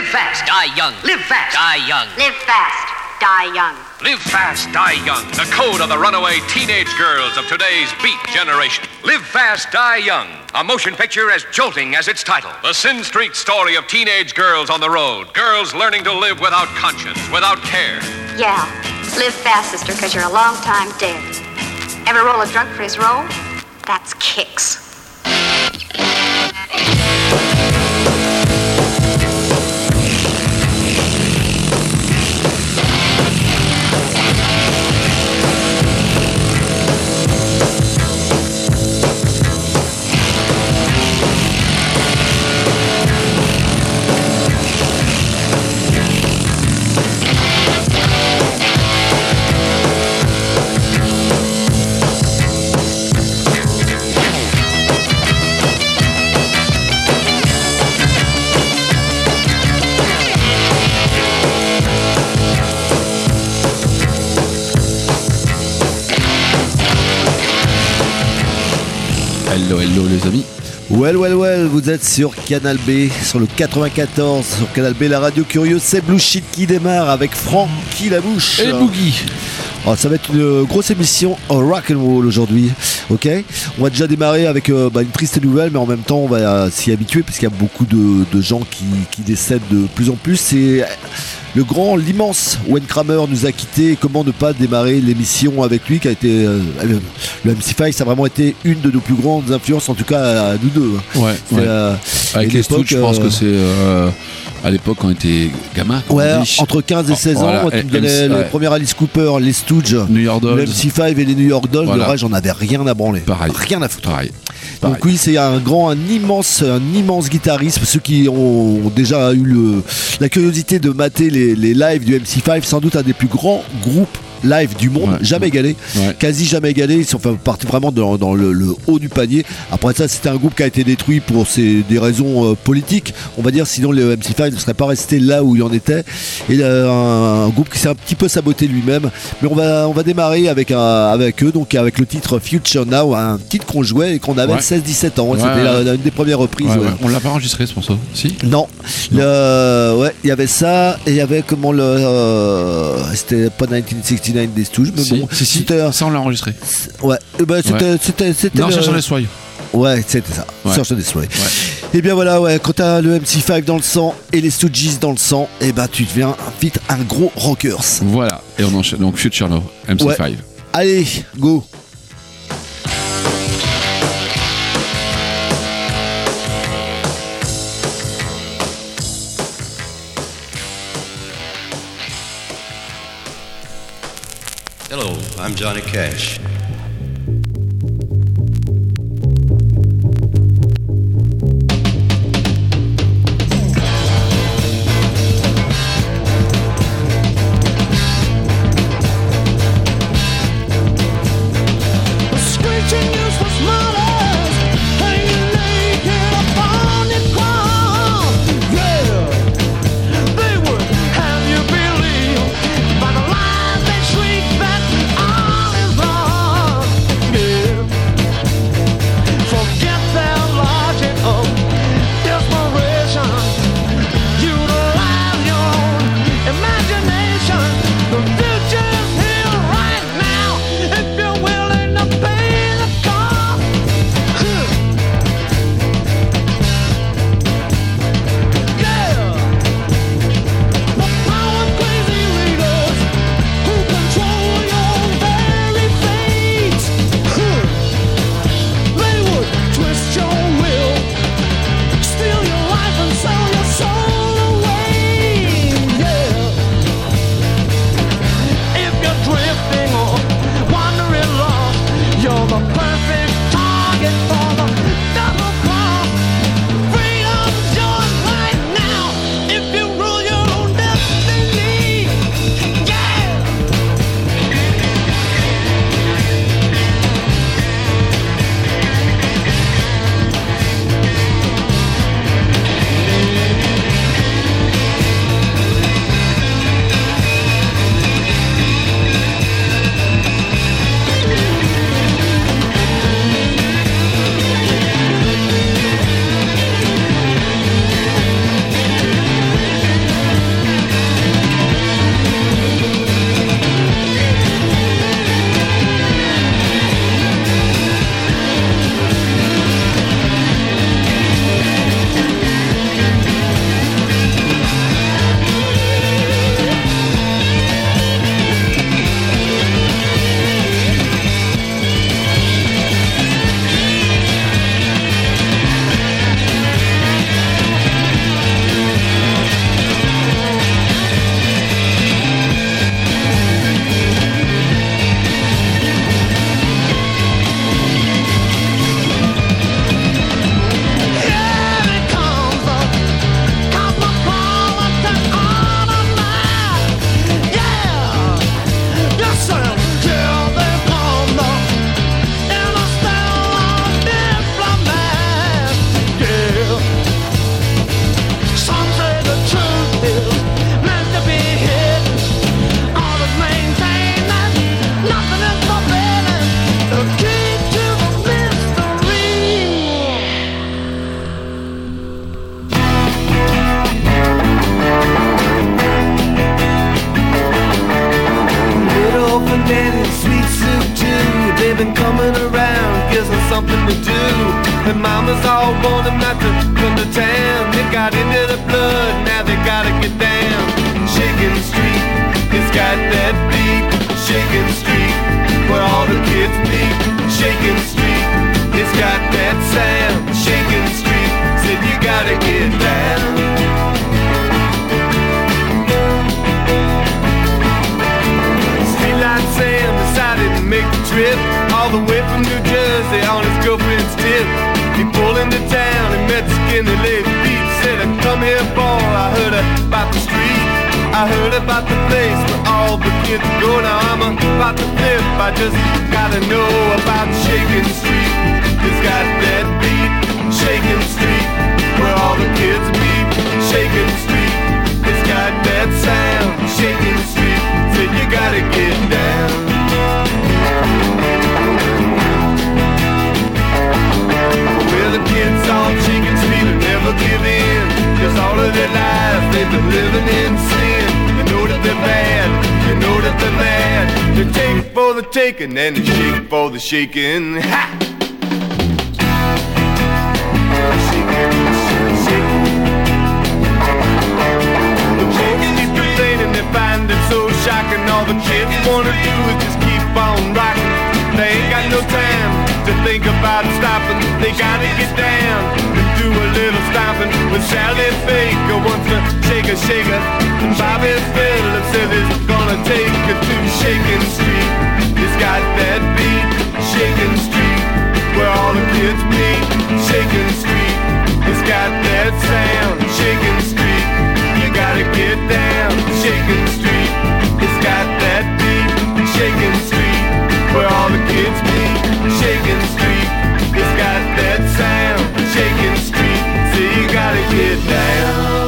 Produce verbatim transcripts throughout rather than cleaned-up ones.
fast, die young. Live fast, die young. Live fast, die young. Live fast, die young. The code of the runaway teenage girls of today's beat generation. Live fast, die young. A motion picture as jolting as its title. The Sin Street story of teenage girls on the road. Girls learning to live without conscience, without care. Yeah, live fast, sister, because you're a long time dead. Ever roll a drunk for his roll? That's kicks. Hello, hello les amis. Well, well, well, vous êtes sur Canal B, sur le quatre-vingt-quatorze, sur Canal B, la radio curieuse, c'est Blue Shit qui démarre avec Francky Labouche. Et Boogie. Oh, ça va être une grosse émission rock and roll aujourd'hui, ok. On va déjà démarrer avec euh, bah, une triste nouvelle, mais en même temps on va euh, s'y habituer parce qu'il y a beaucoup de, de gens qui, qui décèdent de plus en plus. C'est le grand, l'immense Wayne Kramer nous a quittés. Comment ne pas démarrer l'émission avec lui, qui a été euh, le M C cinq, ça a vraiment été une de nos plus grandes influences, en tout cas à nous deux. Ouais. ouais. Euh, avec les Stooges, je pense euh, que c'est euh, à l'époque quand on était gamin. Ouais, entre quinze et seize voilà, ans, tu me donnais le premier Alice Cooper, les Stooges, New York Dolls, le M C cinq et les New York Dolls. Voilà. Le reste, j'en avais rien à branler. Pareil. Rien à foutre. Pareil. Donc Pareil. oui, c'est un grand, un immense, un immense guitariste. Ceux qui ont déjà eu le, la curiosité de mater les, les lives du M C cinq, sans doute un des plus grands groupes live du monde, ouais, jamais égalé, ouais. quasi jamais égalé. Ils sont partis vraiment dans, dans le, le haut du panier. Après ça, c'était un groupe qui a été détruit pour ses, des raisons euh, politiques, on va dire, sinon le M C cinq ne serait pas resté là où il en était. Et euh, un, un groupe qui s'est un petit peu saboté lui-même. Mais on va, on va démarrer avec, un, avec eux, donc avec le titre Future Now, un titre qu'on jouait et qu'on avait ouais. seize dix-sept ans. Ouais, C'était ouais. la, la, une des premières reprises. Ouais, ouais. ouais. On l'a pas enregistré ce morceau, si? Non. non. Le, ouais, il y avait ça et il y avait comment le. Euh, c'était pas dix-neuf soixante-neuf des Stooges, mais si, bon. Si, si. C'était, ça, on l'a enregistré. Ouais. Et ben, c'était, ouais. c'était, c'était. Non, le... Cherche les soyeux. Ouais, c'était ça. Ouais. Cherche des soyeux. Ouais. Et bien voilà, ouais, quand t'as le M C cinq dans le sang et les Stooges dans le sang, et ben tu deviens vite un gros rockers. Voilà. Et on enchaîne. Donc Future Now, M C cinq. Ouais. Allez, go. Hello, I'm Johnny Cash. By the lies they shriek that all is wrong. mamas all want them not to come to town. They got into the blood, now they gotta get down. Shaking Street, it's got that beat. Shaking Street, where all the kids meet. Shaking Street, it's got that sound. Shaking Street, said you gotta get down. Streetlight Sam decided to make the trip all the way from New Jersey on his girlfriend's tip. He pulled into town and met the skinny lady Pete. Said, come here, boy, I heard about the street. I heard about the place where all the kids go. Now I'm about to flip, I just gotta know about Shaking Street. It's got that beat, Shaking Street, where all the kids meet. Shaking Street, it's got that sound. Shaking Street, said you gotta get down. Well, the kids on Shaking Street will never give in, 'cause all of their lives they've been living in sin. You know that they're bad, you know that they're mad. They take for the taking and they shake for the shaking. Ha! Shaking, shaking. The folks keep complaining, they find it so shocking. All the kids wanna do is just keep on rocking. They ain't got no time to think about stopping. They gotta get down and do a little stomping with Sally Baker wants to shake a shaker. And Bobby Phillips says he's gonna take her to Shaking Street. It's got that beat, Shaking Street, where all the kids meet. Shaking Street, it's got that sound. Shaking Street, you gotta get down. Shaking Street, it's got that beat, Shaking Street, where all the kids meet. Shaking Street, it's got that sound. Shaking Street, so you gotta get down.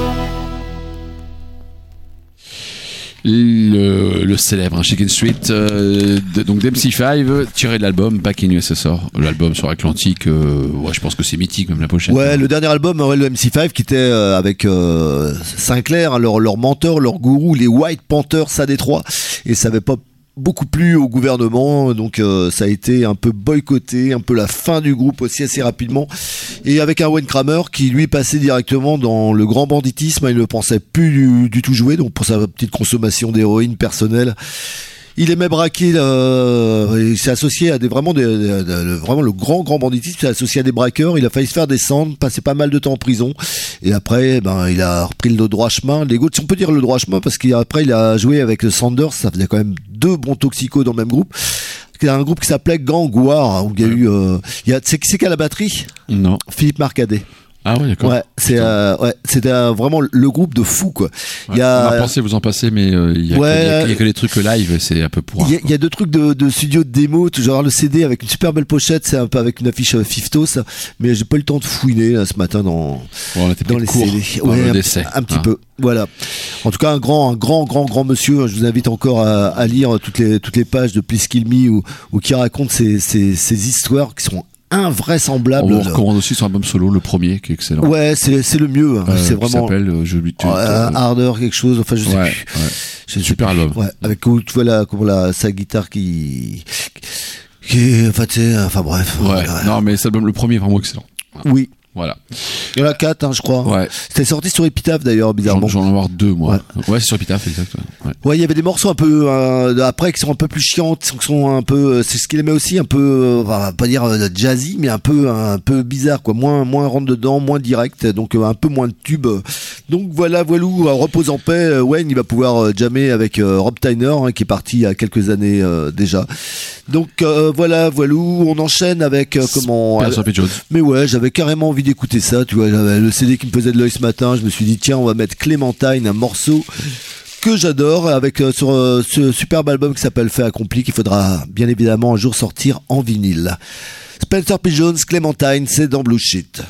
Le, le célèbre Shaking Street, euh, de, donc d'M C cinq, tiré de l'album Back in U S S R. L'album sur Atlantique, euh, ouais, je pense que c'est mythique, même la pochette. Ouais, le dernier album, ouais, le M C cinq, qui était euh, avec euh, Sinclair, leur, leur mentor, leur gourou, les White Panthers à Détroit, et ça avait pas beaucoup plu au gouvernement, donc euh, ça a été un peu boycotté, un peu la fin du groupe aussi assez rapidement, et avec un Wayne Kramer qui lui passait directement dans le grand banditisme, il ne pensait plus du, du tout jouer, donc pour sa petite consommation d'héroïne personnelle. Il aimait braquer, euh, il s'est associé à des vraiment, des, des, des, vraiment le grand grand banditisme. Il s'est associé à des braqueurs. Il a failli se faire descendre, passer pas mal de temps en prison. Et après, ben, il a repris le droit chemin. Les gauches, si on peut dire le droit chemin, parce qu'après il a joué avec Sanders. Ça faisait quand même deux bons toxicos dans le même groupe. Il y a un groupe qui s'appelait Gang War, où il y a eu, euh, il y a, c'est qui c'est qui a la batterie? Non. Philippe Marcadet. Ah ouais, d'accord. Ouais, c'est euh, ouais, c'était euh, vraiment le groupe de fous quoi. Ouais, il y a on a pensé vous en passez, mais euh, il y a ouais, que, il y a, il y a que les trucs live, c'est un peu pour. Il y, y a deux trucs de, de studio de démo, genre le C D avec une super belle pochette, c'est un peu avec une affiche euh, Fiftos, mais j'ai pas eu le temps de fouiner là, ce matin dans bon, on était dans les court, C D. dans Ouais, le un, décès, un petit hein. peu. Voilà. En tout cas, un grand, un grand, grand, grand monsieur. Je vous invite encore à, à lire toutes les toutes les pages de Please Kill Me ou ou qui racontent ces ces ces histoires qui sont invraisemblable. On recommande aussi son album solo, le premier, qui est excellent. Ouais, c'est c'est le mieux. Hein. Euh, c'est vraiment. Qui s'appelle, euh, je lui. Euh, Harder quelque chose. Enfin, je sais ouais, plus. Ouais. Je sais Super plus. album. Ouais, avec où tu vois la, comment la sa guitare qui, qui, enfin, tu sais, enfin bref. Ouais. Voilà. Non, mais cet album, le premier, est vraiment excellent. Oui. Voilà. Il y en a quatre, hein, je crois. Ouais. C'était sorti sur Epitaph d'ailleurs, bizarrement. J'en, j'en ai avoir deux, moi. Ouais, ouais c'est sur Epitaph, exact. Ouais. Ouais, il y avait des morceaux un peu euh, après qui sont un peu plus chiants, qui sont un peu, c'est ce qu'il aimait aussi, un peu, euh, on va pas dire euh, jazzy, mais un peu, un peu bizarre, quoi. Moins, moins rentre dedans, moins direct, donc euh, un peu moins de tubes. Donc voilà, voilou, euh, repose en paix. Euh, Wayne, il va pouvoir euh, jammer avec euh, Rob Tyner, hein, qui est parti il y a quelques années euh, déjà. Donc euh, voilà, voilou, on enchaîne avec euh, comment. Spencer P. Jones. Mais ouais, j'avais carrément envie d'écouter ça, tu vois. J'avais le C D qui me faisait de l'œil ce matin. Je me suis dit tiens, on va mettre Clémentine, un morceau que j'adore, avec euh, sur euh, ce superbe album qui s'appelle Fait accompli, qu'il faudra bien évidemment un jour sortir en vinyle. Spencer P. Jones, Clémentine, c'est dans Blue Shit.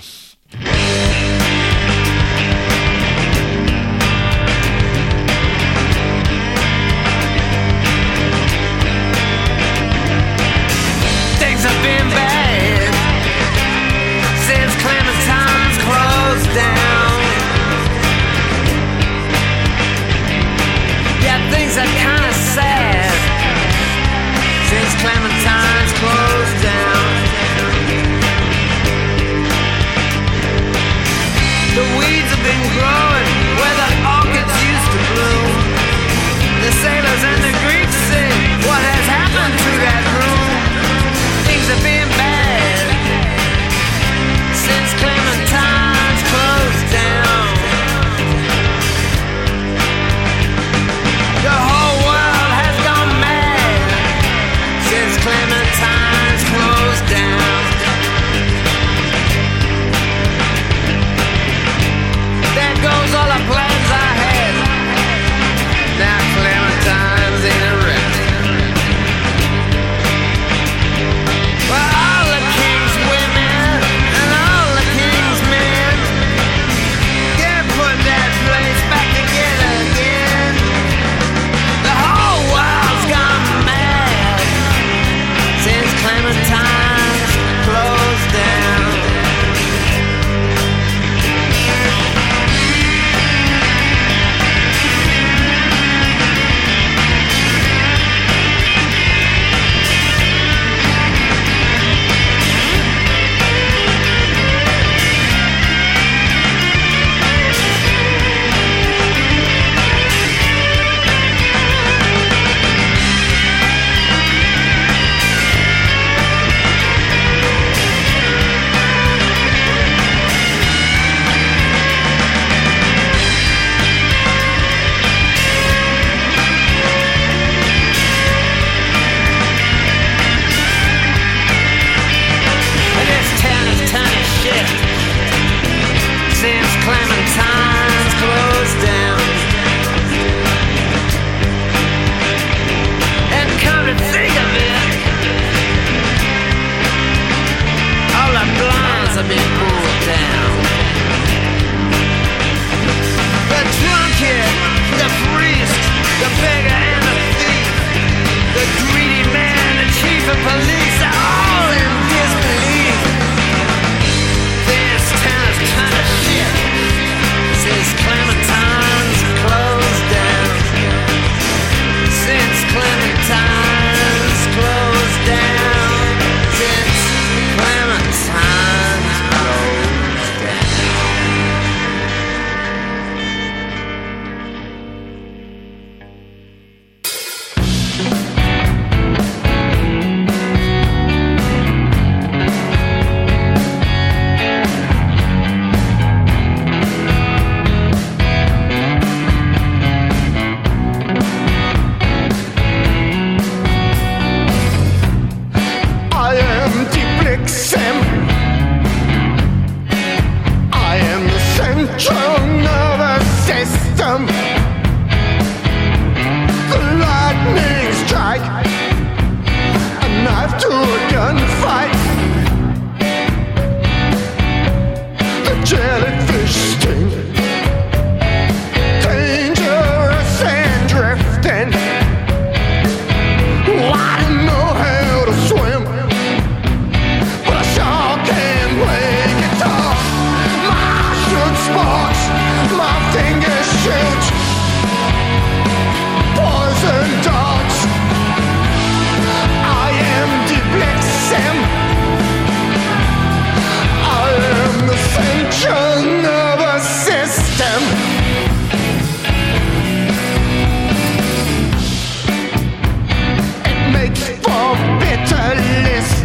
Clementine's closed down.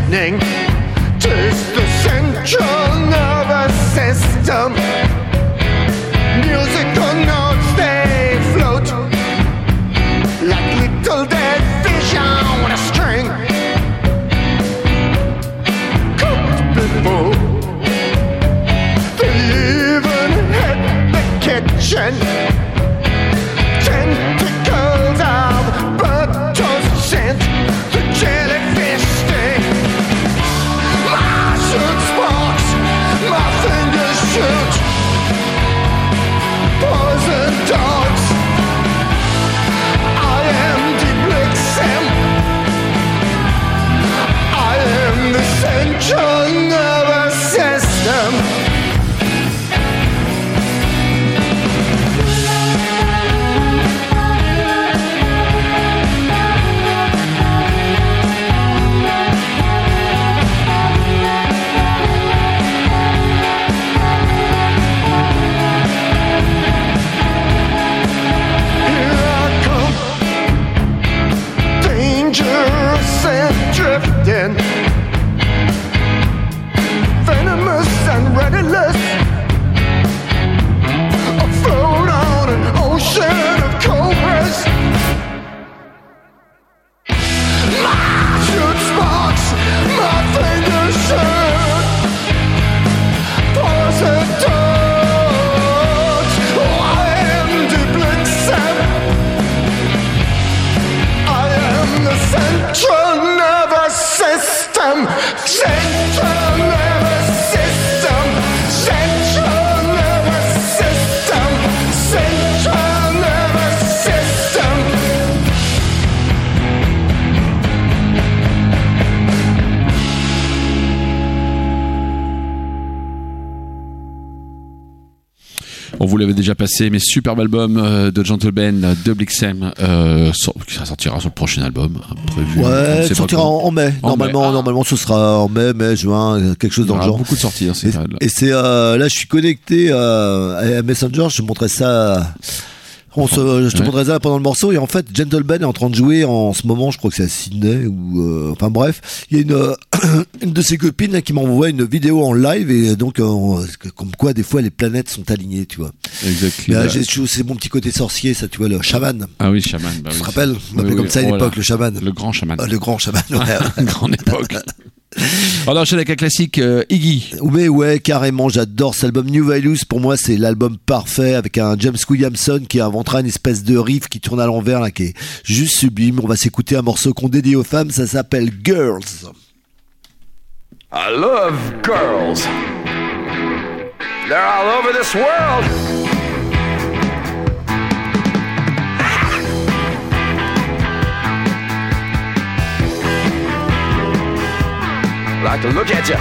lightning. Tis the central nervous system. Musical notes they float like little dead fish on a string. Cooked before they even hit the kitchen. Tentacles of burnt toast scent, the jellyfish sting. My shirt sparks, my fingers shoot. Poison darts. I am Deep Blixen. I am the central nervous system. Dangerous and drifting, venomous and relentless, afloat on an ocean of cobras. My shirt sparks, my fingers shoot. Poison darts. Oh, I am Deep Blixen. I am the central nervous system. Central nervous system. Central nervous system. Central nervous system. On vous l'avait déjà passé, mais superbe album euh, de Gentleman de Blixen, euh, sort- qui sortira sur le prochain album hein, prévu. on Ouais, sait pas sortira quand. en, en mai. En Normalement, mai. Ah. normalement, ce sera en mai, mai, juin, quelque chose Il y dans le aura genre. beaucoup de sorties hein, ces Et, périodes-là. et c'est euh, là, je suis connecté euh, à Messenger. Je te montrerai ça. On se, je te Ouais. montrerai ça pendant le morceau. Et en fait, Gentleman est en train de jouer en ce moment. Je crois que c'est à Sydney ou euh, enfin bref. Il y a une euh, une de ses copines là, qui m'envoie une vidéo en live et donc euh, comme quoi des fois les planètes sont alignées, tu vois. Exact. Mais, euh, j'ai- c'est mon petit côté sorcier, ça, tu vois, le chaman. Ah oui, chaman. Bah Tu oui, te rappelles c'est- On m'appelait oui, comme oui, ça à voilà. l'époque, le chaman. Le grand chaman. Ah, le grand chaman. Ouais. Grande époque. Alors, enchaîne avec un classique, euh, Iggy. Mais ouais, carrément, j'adore cet album New Values. Pour moi, c'est l'album parfait avec un James Williamson qui inventera une espèce de riff qui tourne à l'envers, là, qui est juste sublime. On va s'écouter un morceau qu'on dédie aux femmes, ça s'appelle Girls. I love girls. They're all over this world. Like to look at you.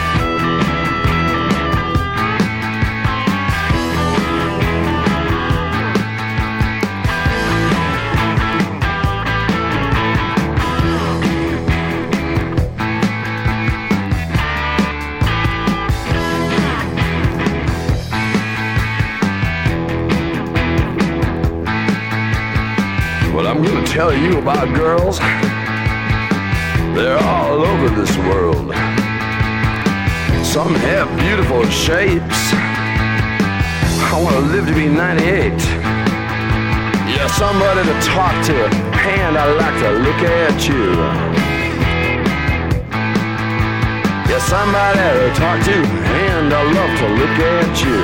Well, I'm gonna tell you about girls. They're all over this world. Some have beautiful shapes. I wanna live to be ninety-eight. Yeah, somebody to talk to, and I like to look at you. Yeah, somebody to talk to, and I love to look at you.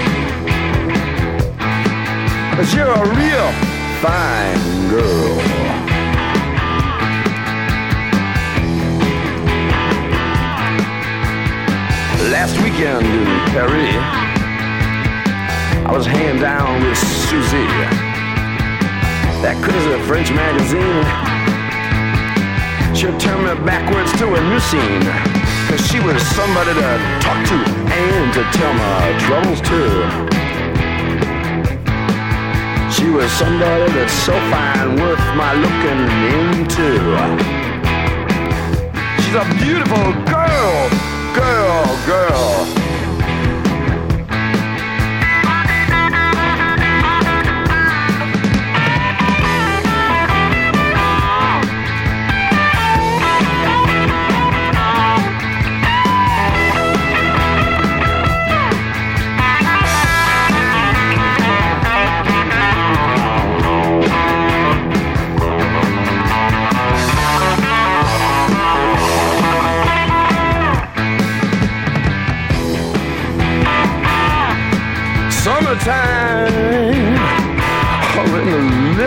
'Cause you're a real fine girl. Last weekend in Paris, I was hand down with Susie, that crazy French magazine. She turned me backwards to a new scene, 'cause she was somebody to talk to and to tell my troubles to. She was somebody that's so fine, worth my looking into. She's a beautiful girl, girl, girl.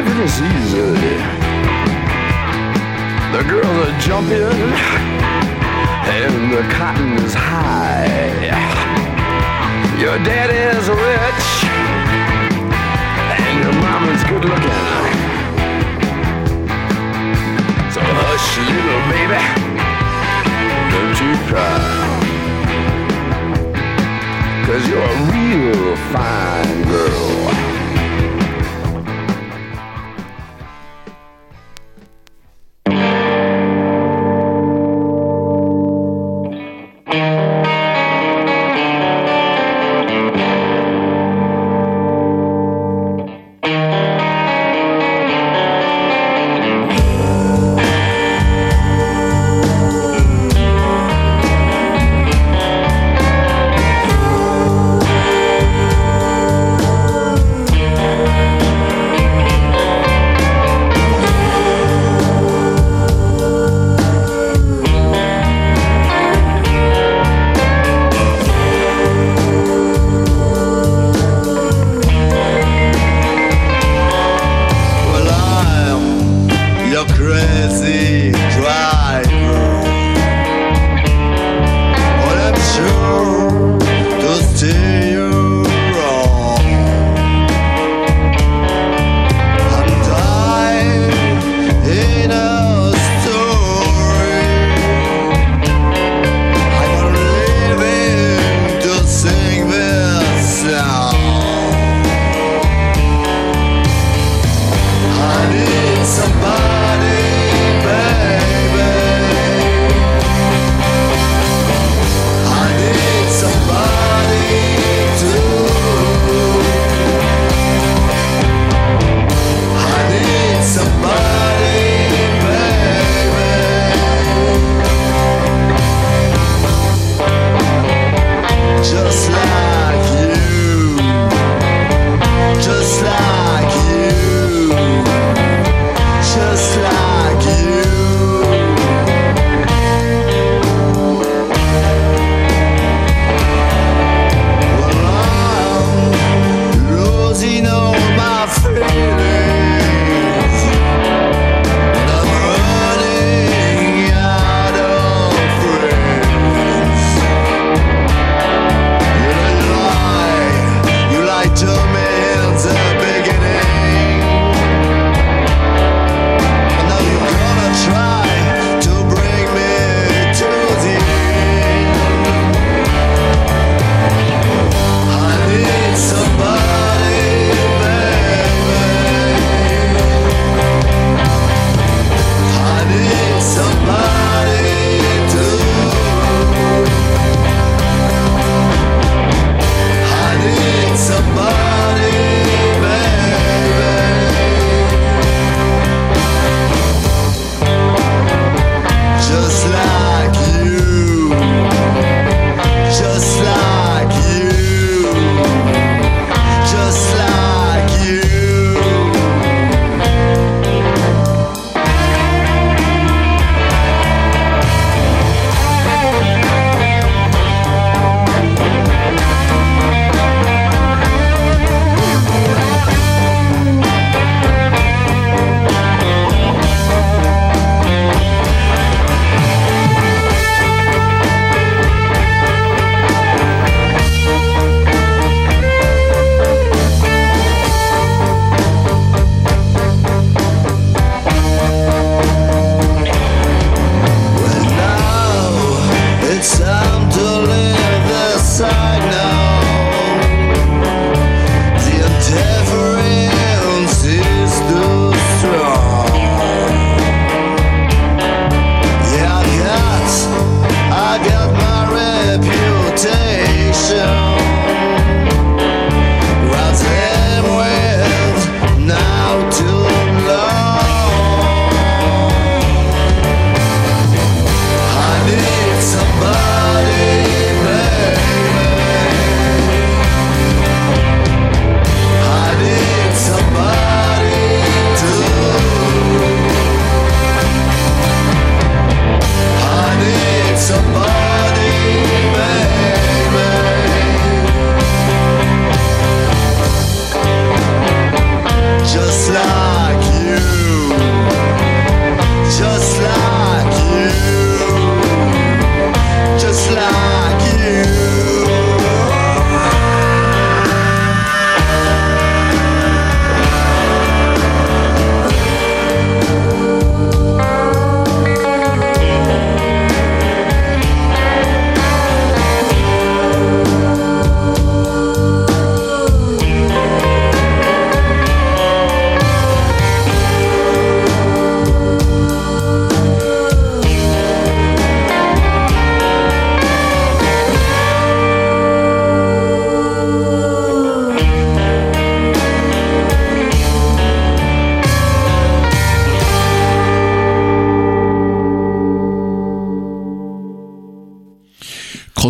living is easy. The girls are jumping and the cotton is high. Your daddy is rich and your mama's good looking. So hush, little baby, don't you cry, 'cause you're a real fine girl.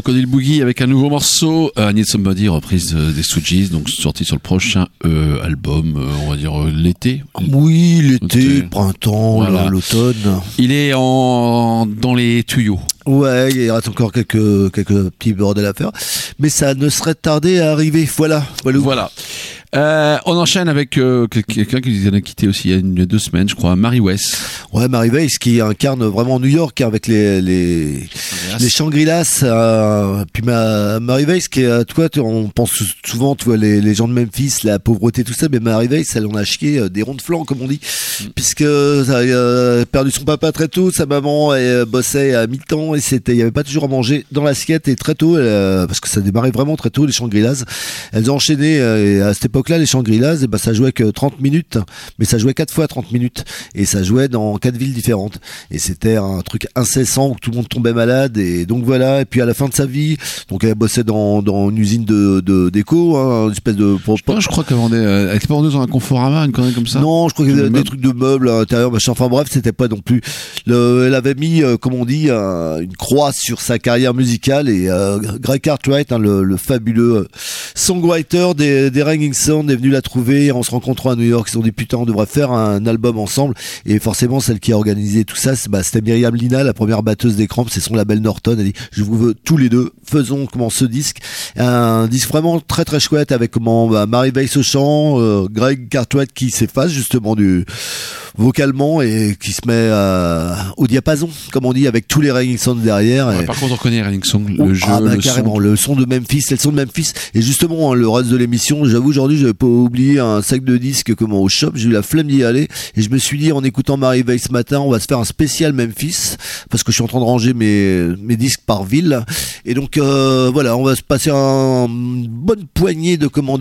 Crocodile Boogie avec un nouveau morceau, uh, I Need Somebody, reprise euh, des Stooges, donc sorti sur le prochain euh, album, euh, on va dire euh, l'été. Oui, l'été, L'été. le printemps, Voilà. le- l'automne. Il est en dans les tuyaux. Ouais, il reste encore quelques, quelques petits bordels à faire. Mais ça ne serait tardé à arriver. Voilà. Voilà. Voilà. Euh, on enchaîne avec euh, quelqu'un qui nous a quitté aussi il y a une, deux semaines, je crois, Mary West. Ouais, Mary Weiss qui incarne vraiment New York avec les les les Shangri-Las. Euh, puis ma, Mary Weiss qui est, euh, toi, tu- on pense souvent, tu vois, les, les gens de Memphis, la pauvreté, tout ça, mais Mary Weiss, elle en a chié euh, des ronds de flanc, comme on dit, puisque ça a euh, perdu son papa très tôt, sa maman elle, euh, bossait à mi-temps et c'était, il y avait pas toujours à manger dans l'assiette et très tôt, elle, euh, parce que ça démarrait vraiment très tôt les Shangri-Las. Elles ont enchaîné euh, et à cette époque-là, les Shangri-Las, et ben ça jouait que trente minutes, mais ça jouait quatre fois trente minutes et ça jouait dans quatre villes différentes et c'était un truc incessant où tout le monde tombait malade et donc voilà. Et puis à la fin de sa vie, donc elle bossait dans, dans une usine de, de déco, hein, une espèce de pour, Non, je crois qu'elle vendait, euh, elle était pas vendeuse dans un Conforama, une connerie comme ça. non, je crois qu'il y avait Le des meuble. trucs de meubles à l'intérieur, machin. Enfin bref, c'était pas non plus. Le, elle avait mis, euh, comme on dit, un- une croix sur sa carrière musicale et euh, Greg Cartwright, hein, le, le fabuleux euh, songwriter des, des Rolling Stones, est venu la trouver en se rencontrant à New York. Ils ont dit putain, on devrait faire un album ensemble. Et forcément, celle qui a organisé tout ça, c'est, bah, c'était Myriam Lina, la première batteuse des Cramps. C'est son label Norton. Elle dit, je vous veux tous les deux. Faisons comment ce disque, un disque vraiment très très chouette avec comment bah, Mary Weiss au chant, euh, Greg Cartwright qui s'efface justement du vocalement et qui se met euh, au diapason, comme on dit, avec tous les Rolling Stones derrière. Ouais, Et- par contre, on reconnaît Rolling Song, le jeu, ah bah le carrément, son. le son de Memphis, c'est le son de Memphis. Et justement, hein, le reste de l'émission, j'avoue aujourd'hui, j'avais pas oublié un sac de disques comment au shop, j'ai eu la flemme d'y aller et je me suis dit en écoutant Mary Weiss ce matin, on va se faire un spécial Memphis parce que je suis en train de ranger mes mes disques par ville et donc euh, voilà, on va se passer un, une bonne poignée de commandes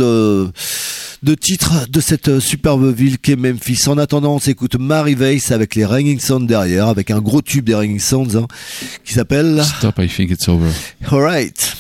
de titres de cette superbe ville qu'est Memphis. En attendant, on s'écoute Mary Weiss avec les Rolling Stones derrière, avec un gros tube des Rolling Stones hein, qui s'appelle Stop, I think it's over. Alright.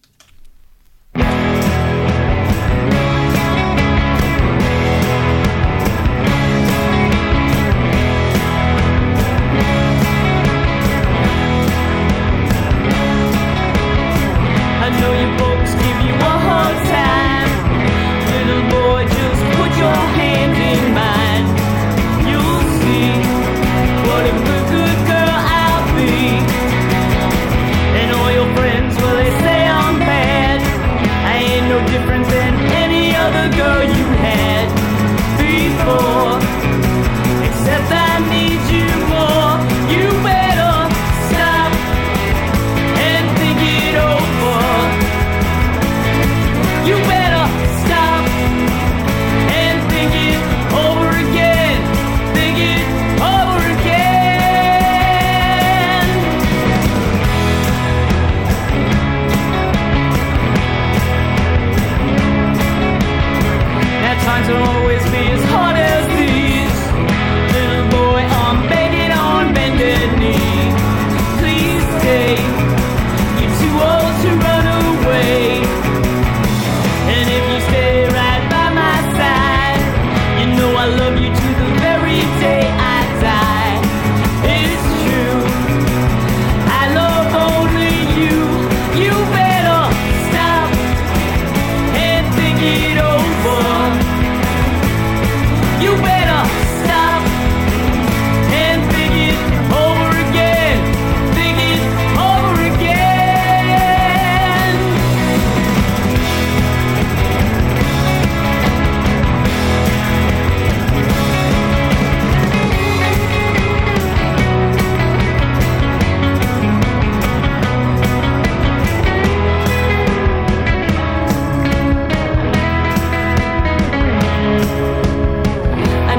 I know your folks give you a hard time. Little boy, just put your hand in mine. You'll see what a good, good girl I'll be. And all your friends, well, they say I'm bad. I ain't no different than any other girl you had before. Except I need you more. You better stop and think it over. You better stop and think it over again. Think it over again. Now times won't always be as hard as these. Little boy, I'm begging on bended knee. Please stay. You're too old to run away. And if you stay right by my side, you know I love you to the very day I die. It's true, I love only you. You better stop and think it over. You better stop and think it over again. Think it over again. I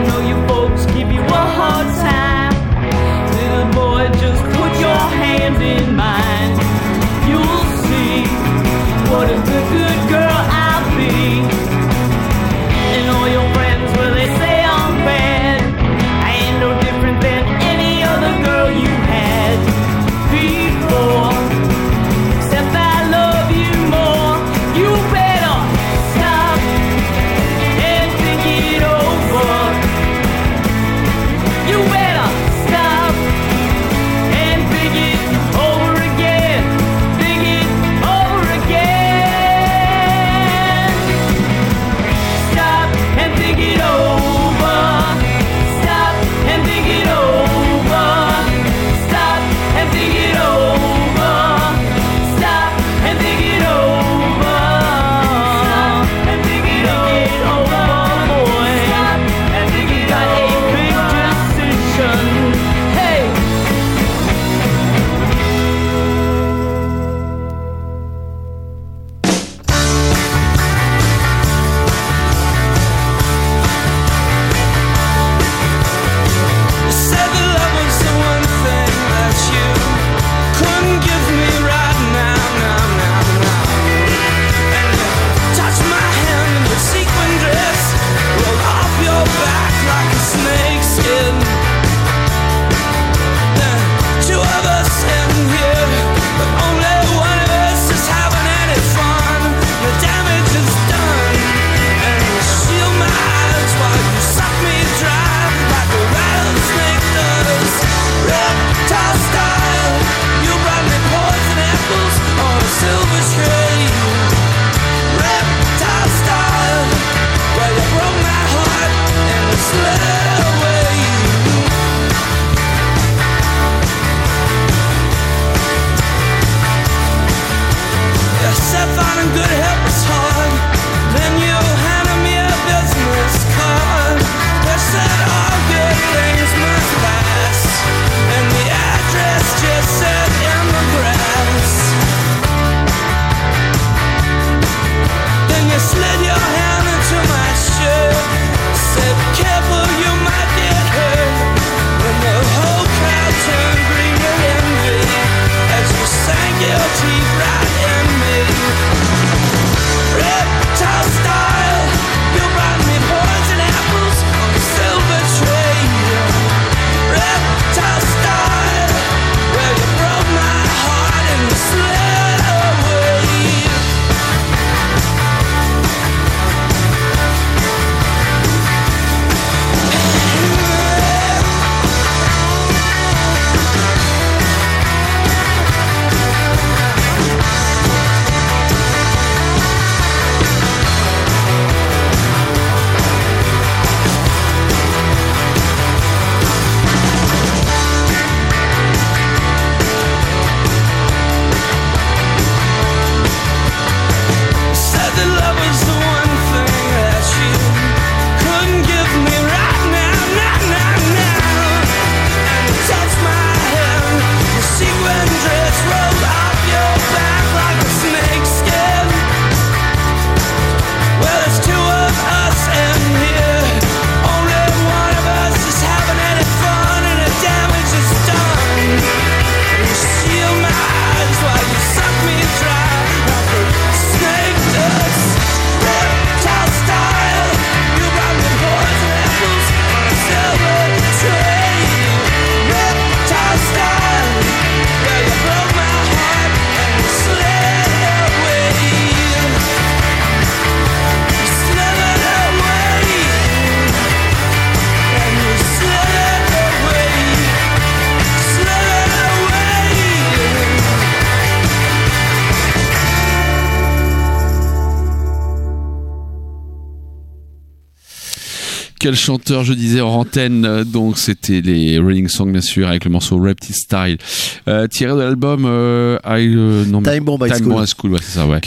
Quel chanteur, je disais en antenne, donc c'était les Rolling Songs bien sûr avec le morceau Reptile Style, euh, tiré de l'album euh, I, euh, non, Time Bomb High Time School, Bomb High School, ouais, c'est ça, ouais. Qui est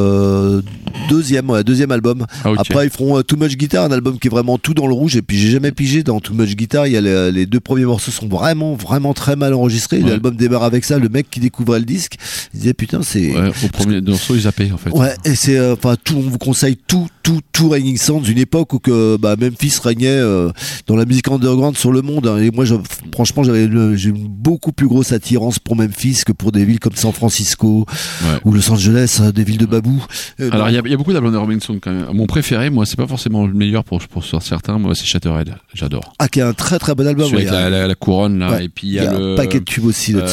le deuxième, ouais, deuxième album. Ah, okay. Après ils feront euh, Too Much Guitar, un album qui est vraiment tout dans le rouge. Et puis j'ai jamais pigé dans Too Much Guitar. Il y a les, les deux premiers morceaux sont vraiment, vraiment très mal enregistrés. Ouais. L'album démarre avec ça. Le mec qui découvrait le disque, il disait putain c'est. Ouais, au premier morceau ils zappaient en fait. Ouais, et c'est enfin euh, tout. On vous conseille tout, tout, tout Raining Sands, une époque où que bah, Memphis régnait euh, dans la musique underground sur le monde. Hein. Et moi, je, franchement, j'avais le, j'ai une beaucoup plus grosse attirance pour Memphis que pour des villes comme San Francisco ouais. ou Los Angeles, des villes de babou. Euh, Alors il y, y a beaucoup d'albums de Rolling Stones quand même. Mon préféré, moi, c'est pas forcément le meilleur pour pour certains. Moi, c'est Shatterhead. J'adore. Ah, qui est un très très bon album. Celui avec a... la, la, la couronne là, ouais. et puis il y a, y a le, un paquet de tubes aussi là-dessus.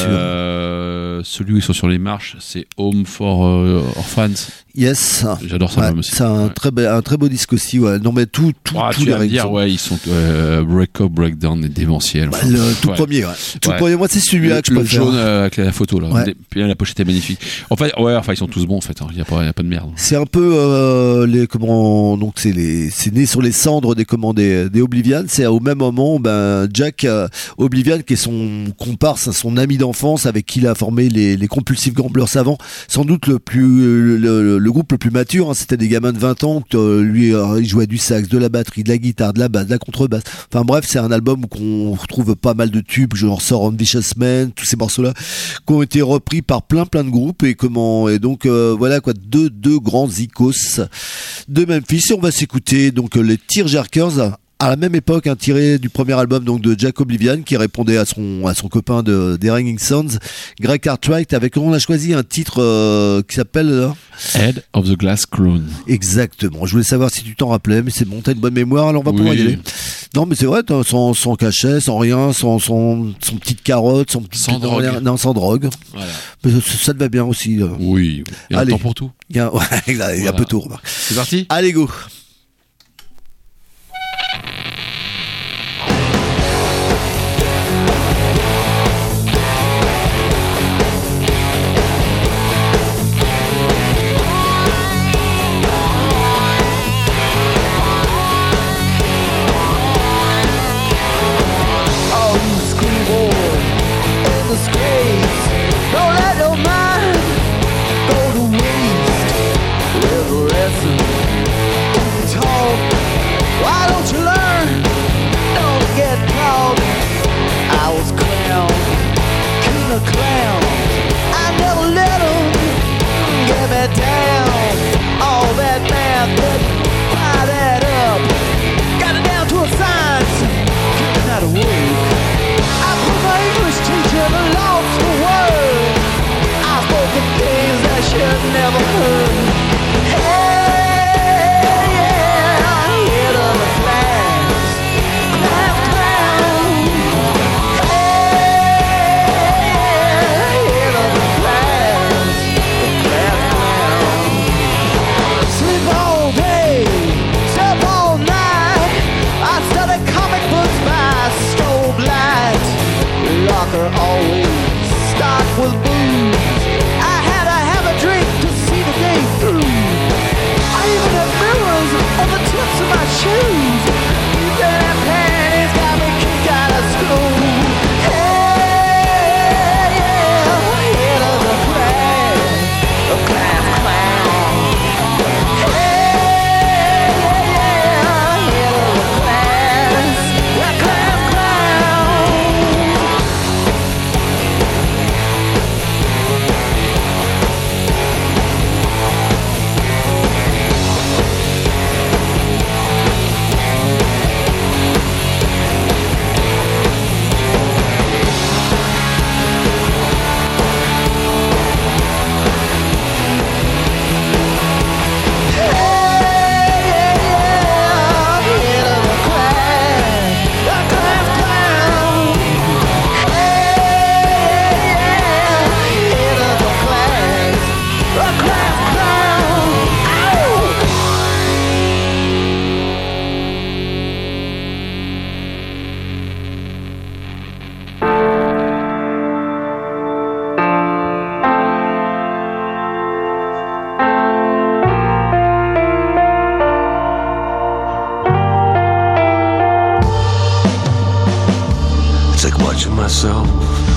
Euh, celui où ils sont sur les marches, c'est Home for euh, Orphans. Yes. J'adore ça ouais, aussi. C'est un ouais. très be- un très beau disque aussi. Ouais. Non mais tout tout ah, tous tu les vas me dire, ouais, ils sont euh, Break Up, Breakdown et démentiels. Bah, enfin, le tout ouais. premier, ouais. Tout ouais. premier. Moi, c'est celui-là le, que je le préfère. jaune euh, avec la photo là. Ouais. Puis là, la pochette est magnifique. En fait, ouais, enfin ils sont tous bons en fait. Il hein. y a pas, il y a pas de merde. C'est un peu euh, les comment donc c'est les c'est né sur les cendres des comment des, des Oblivion. C'est au même moment ben Jack euh, Oblivion qui est son comparse, son ami d'enfance avec qui il a formé les les Compulsive Gamblers savants. Sans doute le plus le, le, le groupe le plus mature. Hein. C'était des gamins de vingt ans. Que, euh, lui euh, il jouait du sax, de la batterie, de la guitare, de la basse, de la contrebasse. Enfin bref, c'est un album où on retrouve pas mal de tubes. Genre sort On Vicious Man, tous ces morceaux là qui ont été repris par plein plein de groupes et comment et donc euh, voilà quoi deux deux grands icos de Memphis. Et on va s'écouter donc les Tearjerkers à la même époque, hein, tiré du premier album donc de Jack Oblivion qui répondait à son à son copain de des Raining Sands, Greg Cartwright, avec on a choisi un titre euh, qui s'appelle euh, Head of the Glass Crown. Exactement. Je voulais savoir si tu t'en rappelais, mais c'est bon, t'as une bonne mémoire, alors on va oui. pouvoir y aller. Non, mais c'est vrai, sans sans cachet, sans rien, sans sans son petite carotte, sans petit sans drogue. Rien, non, sans drogue. Voilà. Mais ça, ça te va bien aussi. Là. Oui. Il y a un temps pour tout. Il y a, ouais, il y a voilà. un peu tout. Remarque. C'est parti. Allez go. liquor always start with booze. I had to have a drink to see the day through. I even had mirrors on the tips of my shoes. Dirty panties got me kicked out of school. Hey, yeah, head of the class, the class clown. Hey, yeah, yeah, head of the class, the class clown. It's like watching myself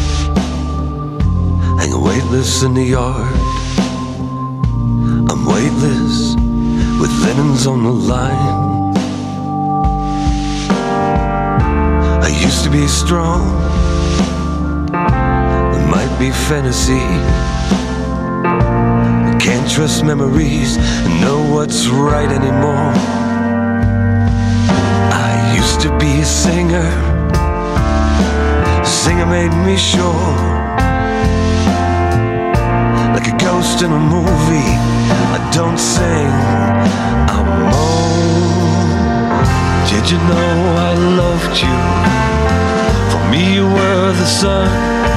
hanging weightless in the yard. I'm weightless with linens on the line. I used to be strong. It might be fantasy. I can't trust memories and know what's right anymore. I used to be a singer. Singer made me sure, like a ghost in a movie. I don't sing, I moan. Did you know I loved you? For me you were the sun.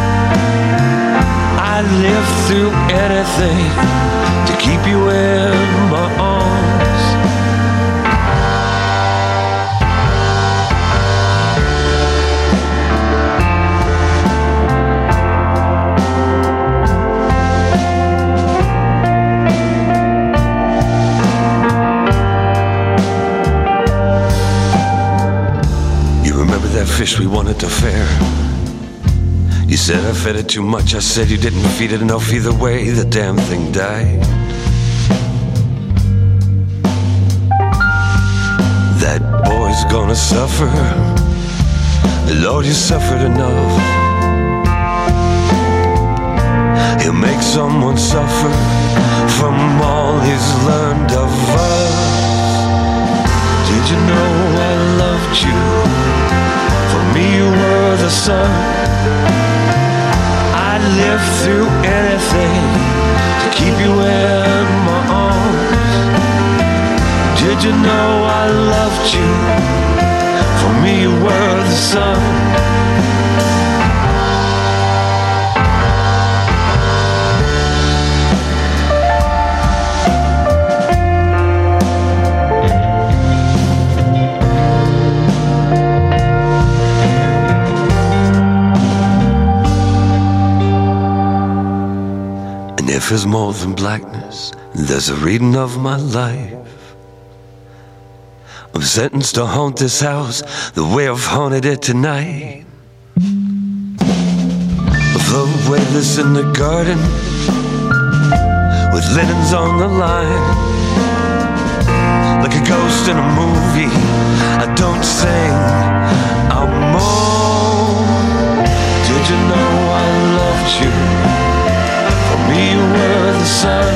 I lived through anything to keep you in my arms. That fish we wanted to fair. You said I fed it too much. I said you didn't feed it enough. Either way, the damn thing died. That boy's gonna suffer. Lord, you suffered enough. He'll make someone suffer from all he's learned of us. Did you know I loved you? For me you were the sun. I'd live through anything to keep you in my arms. Did you know I loved you? For me you were the sun. If there's more than blackness, there's a reading of my life. I'm sentenced to haunt this house the way I've haunted it tonight. I float weightless in the garden with linens on the line. Like a ghost in a movie, I don't sing, I moan. Did you know I loved you? For me you were the sun.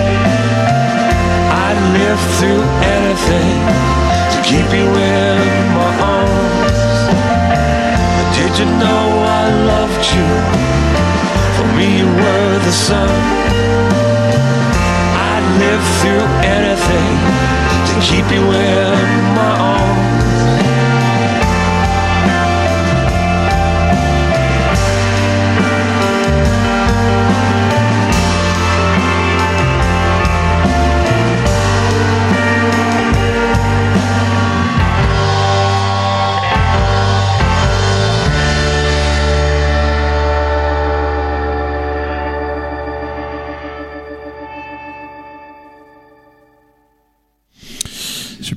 I'd live through anything to keep you in my arms. But did you know I loved you? For me you were the sun. I'd live through anything to keep you in my arms.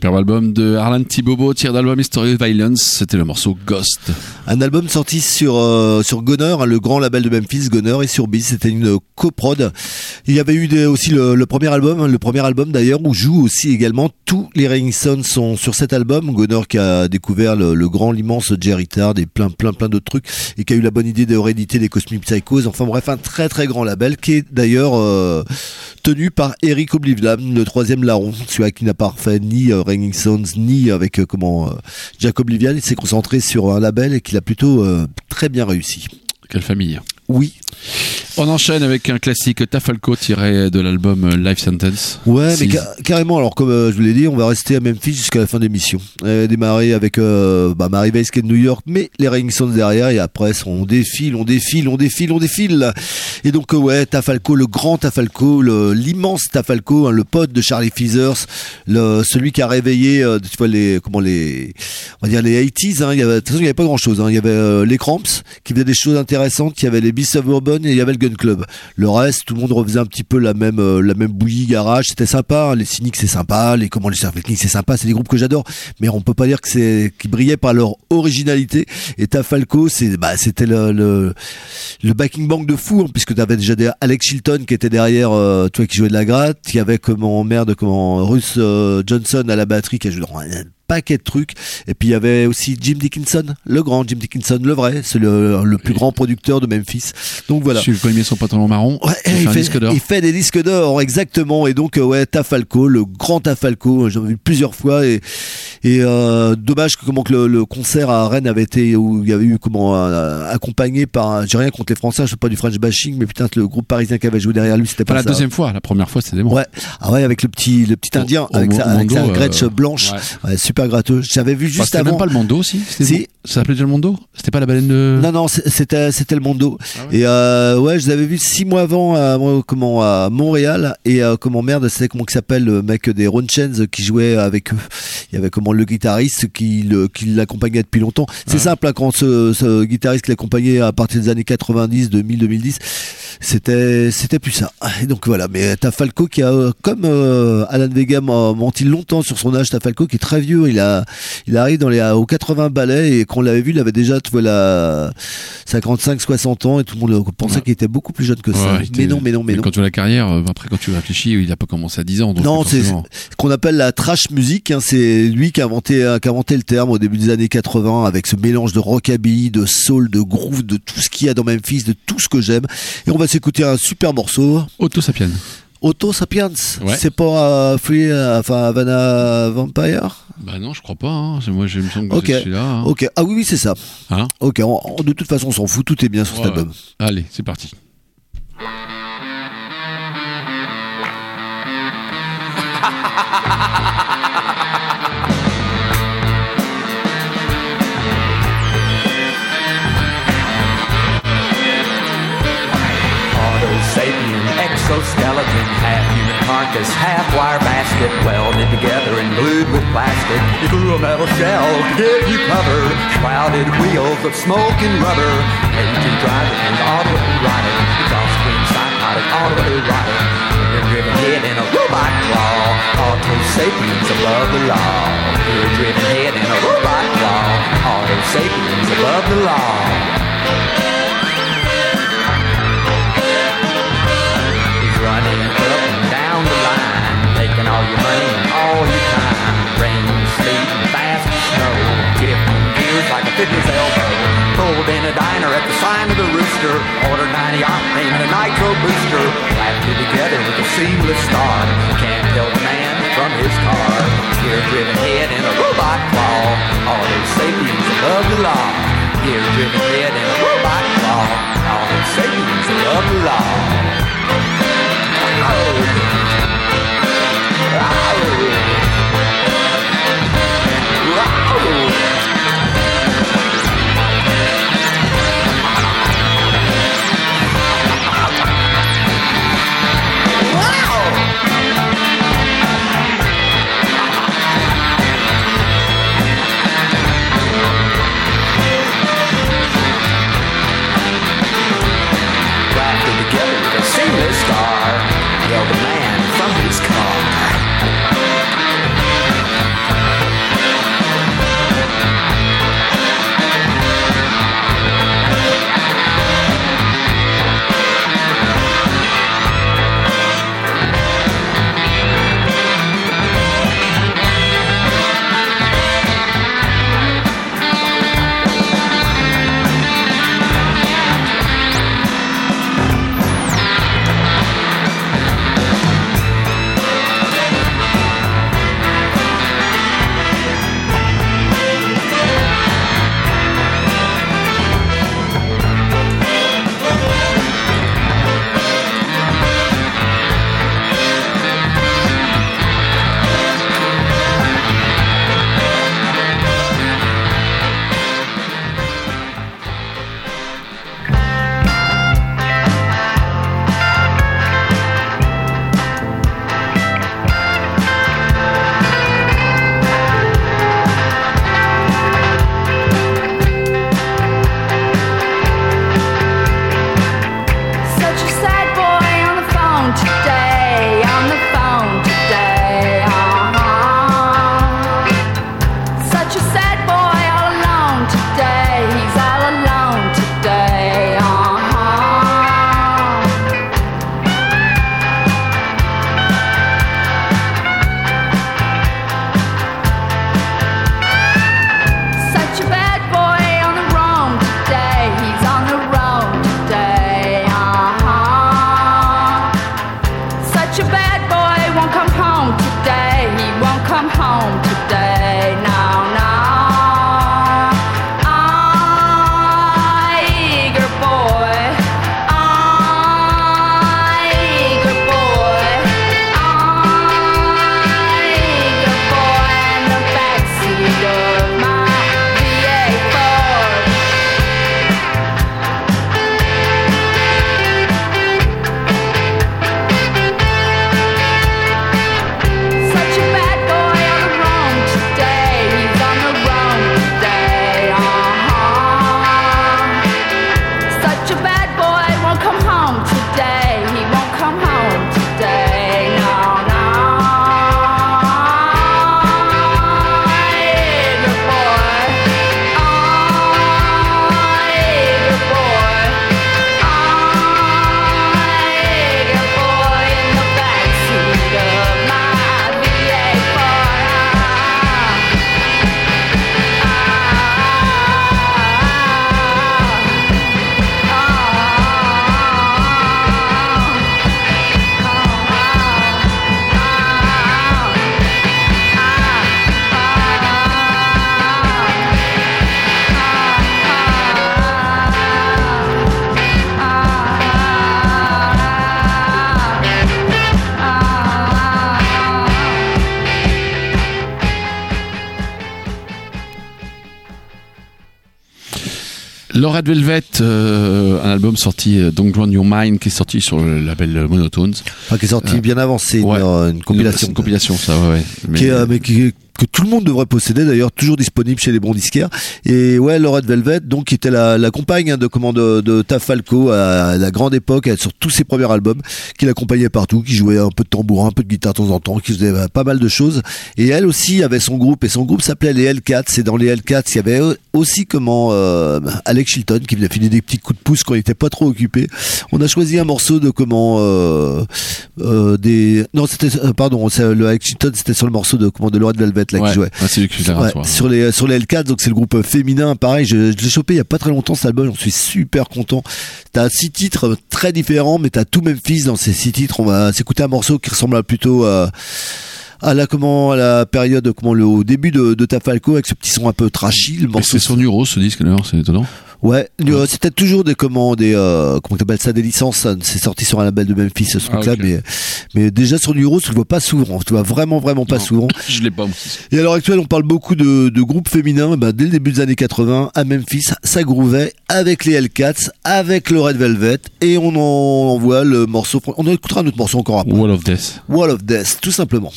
Superbe album de Harlan T. Bobo, tiré d'album History of Violence. C'était le morceau Ghost. Un album sorti sur euh, sur Goner, hein, le grand label de Memphis, Goner, et sur Biz. C'était une coprod. Il y avait eu des, aussi le, le premier album, hein, le premier album d'ailleurs où jouent aussi également tous les Rolling Stones sont sur cet album. Goner qui a découvert le, le grand, l'immense Jerry Tard et plein plein plein d'autres trucs, et qui a eu la bonne idée de rééditer les Cosmic Psychos. Enfin bref, un très très grand label qui est d'ailleurs euh, tenu par Eric Oblivion, le troisième larron, celui qui n'a pas refait ni euh, Rolling Stones ni avec euh, comment euh, Jack Oblivion. Il s'est concentré sur un label et qu'il a plutôt euh, très bien réussi. Quelle famille. Oui. On enchaîne avec un classique Tafalco tiré de l'album Life Sentence. Ouais, Six. mais ca- carrément. Alors, comme euh, je vous l'ai dit, on va rester à Memphis jusqu'à la fin de l'émission. Euh, démarrer avec euh, bah, Mary Weiss qui est de New York, mais les Rolling Stones derrière, et après, on défile, on défile, on défile, on défile. Et donc, euh, ouais, Tafalco, le grand Tafalco, le, l'immense Tafalco, hein, le pote de Charlie Feathers, le, celui qui a réveillé, euh, tu vois, les, comment les, on va dire les eighties, hein, il y avait, de toute façon, il n'y avait pas grand chose, hein. Il y avait euh, les Cramps qui faisaient des choses intéressantes, il y avait les Beasts of Bourbon et il y avait le Gun Club. Le reste, tout le monde refaisait un petit peu la même, euh, la même bouillie garage. C'était sympa. Hein. Les Cynics, c'est sympa. Les comment les Surfletniks, c'est sympa. C'est des groupes que j'adore. Mais on peut pas dire que c'est, qu'ils brillaient par leur originalité. Et Tafalco, c'est, bah, c'était le, le, le backing band de fou, hein, puisque t'avais déjà des Alex Chilton qui était derrière, euh, toi qui jouait de la gratte. Il y avait comment, merde, comment, Russ euh, Johnson à la batterie qui a joué dans un paquet de trucs. Et puis il y avait aussi Jim Dickinson, le grand Jim Dickinson, le vrai, c'est le, le plus grand producteur de Memphis. Donc voilà. Celui qui a mis son pantalon marron. Ouais, il, il, fait un fait, disque d'or. il fait des disques d'or, exactement. Et donc, euh, ouais, Tafalco, le grand Tafalco, j'en ai vu plusieurs fois. Et, et euh, dommage que, comment, que le, le concert à Rennes avait été, où il y avait eu comment, euh, accompagné par, j'ai rien contre les Français, je fais pas du French bashing, mais putain, le groupe parisien qui avait joué derrière lui, c'était pas, pas la ça. deuxième fois, la première fois c'était des bons. Ouais, ah ouais, avec le petit, le petit indien, Au- avec, au sa, avec Mondo, sa Gretsch euh, blanche, ouais. ouais, super gratteux. J'avais vu juste Enfin, c'était avant. même pas le Mondo aussi. C'était Si. bon. Ça s'appelait déjà le Mondo. C'était pas la baleine de. Non, non, c'est- c'était, c'était le Mondo. Ah ouais. Et euh, ouais, je l'avais vu six mois avant à, comment, à Montréal. Et euh, comment merde, c'est comment qu'il s'appelle le mec des Ronchens qui jouait avec eux. Il y avait comment le guitariste qui, le, qui l'accompagnait depuis longtemps. C'est Ouais. simple, hein, quand ce, ce guitariste qui l'accompagnait à partir des années quatre-vingt-dix, deux mille, deux mille dix, c'était, c'était plus ça. Et donc voilà, mais t'as Falco qui a, euh, comme euh, Alan Vega m'a menti longtemps sur son âge, t'as Falco qui est très vieux. Il a, il arrive dans les, aux quatre-vingts balais, et quand on l'avait vu, il avait déjà, tu vois, la cinquante-cinq, soixante ans, et tout le monde pensait Ouais. qu'il était beaucoup plus jeune que ça. Ouais, mais c'était- non, mais non, mais non. Quand tu vois la carrière, euh, après quand tu réfléchis, il a pas commencé à dix ans. Donc Non, c'est forcément. ce qu'on appelle la trash music, hein. C'est lui qui a inventé, euh, qui a inventé le terme au début des années quatre-vingts, avec ce mélange de rockabilly, de soul, de groove, de tout ce qu'il y a dans Memphis, de tout ce que j'aime. Et on va s'écouter un super morceau. Auto Sapiens. Auto Sapiens. Ouais. C'est pas euh, Free, euh, enfin Havana Vampire. Bah non, je crois pas. Hein. C'est- Moi, je me semble que Ok. c'est celui-là. Hein. Ok. Ah oui, oui, c'est ça. Hein Ok. on- on- de toute façon, on s'en fout. Tout est bien sur cet Ouais, album. ouais. Allez, c'est parti. Auto sapien, exoskeleton, half human carcass, half wire basket, welded together and glued with plastic. You glue a metal shell to get you covered. Shrouded wheels of smoke and rubber. Agent driver and auto rider. Exhaust screen, psychotic auto rider. You're driven head in a robot claw. Auto sapiens above the law. You're driven head in a robot claw. Auto sapiens above the law. Running up and down the line, taking all your money and all your time. Rain, sleet, and fast snow, tipping gears like a fitness elbow. Pulled in a diner at the sign of the rooster, ordered ninety octane and a nitro booster. Clapped it together with a seamless start. Can't tell the man from his car. Gear driven head in a robot claw. Auto sapiens above the law. Gear driven head in a robot claw. Auto sapiens above the law. Together Le Red Velvet, euh, un album sorti, euh, Don't Drown Your Mind, qui est sorti sur le label Monotones. Enfin, qui est sorti Euh, bien avant, c'est ouais. une, une compilation. C'est une compilation, ça, ouais, ouais. Mais, Qui est, euh, mais qui, que tout le monde devrait posséder, d'ailleurs, toujours disponible chez les bons disquaires. Et ouais, le Red Velvet, donc, qui était la, la compagne hein, de, comment, de, de Tav Falco à la grande époque, sur tous ses premiers albums, qui l'accompagnait partout, qui jouait un peu de tambourin, un peu de guitare de temps en temps, qui faisait euh, pas mal de choses. Et elle aussi avait son groupe, et son groupe s'appelait les Hellcats. Et dans les Hellcats, il y avait aussi comment euh, Alex Chilton, qui venait filer des petits coups de pouce quand il était pas trop occupé. On a choisi un morceau de comment euh, euh, des non c'était euh, pardon c'est, le Alex Chilton, c'était sur le morceau de comment de le Red Velvet là ouais, qui jouait. Ouais, c'est lui qui ouais, sur les sur les Hellcats, donc c'est le groupe féminin. Pareil, je, je l'ai chopé il y a pas très longtemps cet album, j'en suis super content. T'as six titres très différents, mais t'as tout Memphis dans ces six titres. On va s'écouter un morceau qui ressemble plutôt à à la comment à la période comment le au début de, de Tav Falco avec ce petit son un peu trashy. Le morceau c'est sur Neuros ce disque d'ailleurs, c'est étonnant. Ouais, ouais. C'était toujours des comment des euh, comment t'appelles ça, des licences. Ça, c'est sorti sur un label de Memphis ce truc-là, ah, okay. mais mais déjà sur Neuros, tu le vois pas souvent. Tu le vois vraiment vraiment pas non, souvent. Je l'ai pas. Moi. Et à l'heure actuelle, on parle beaucoup de, de groupes féminins. Bah, dès le début des années quatre-vingts, à Memphis, ça groovait avec les Hellcats, avec le Red Velvet, et on en voit le morceau. On écoutera un autre morceau encore après. Wall of Death. Wall of Death, tout simplement.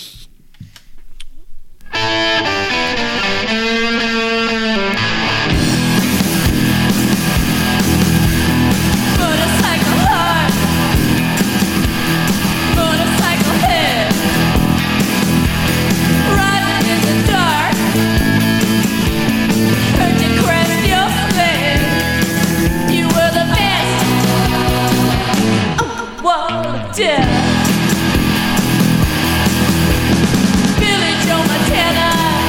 Billy Joe Montana.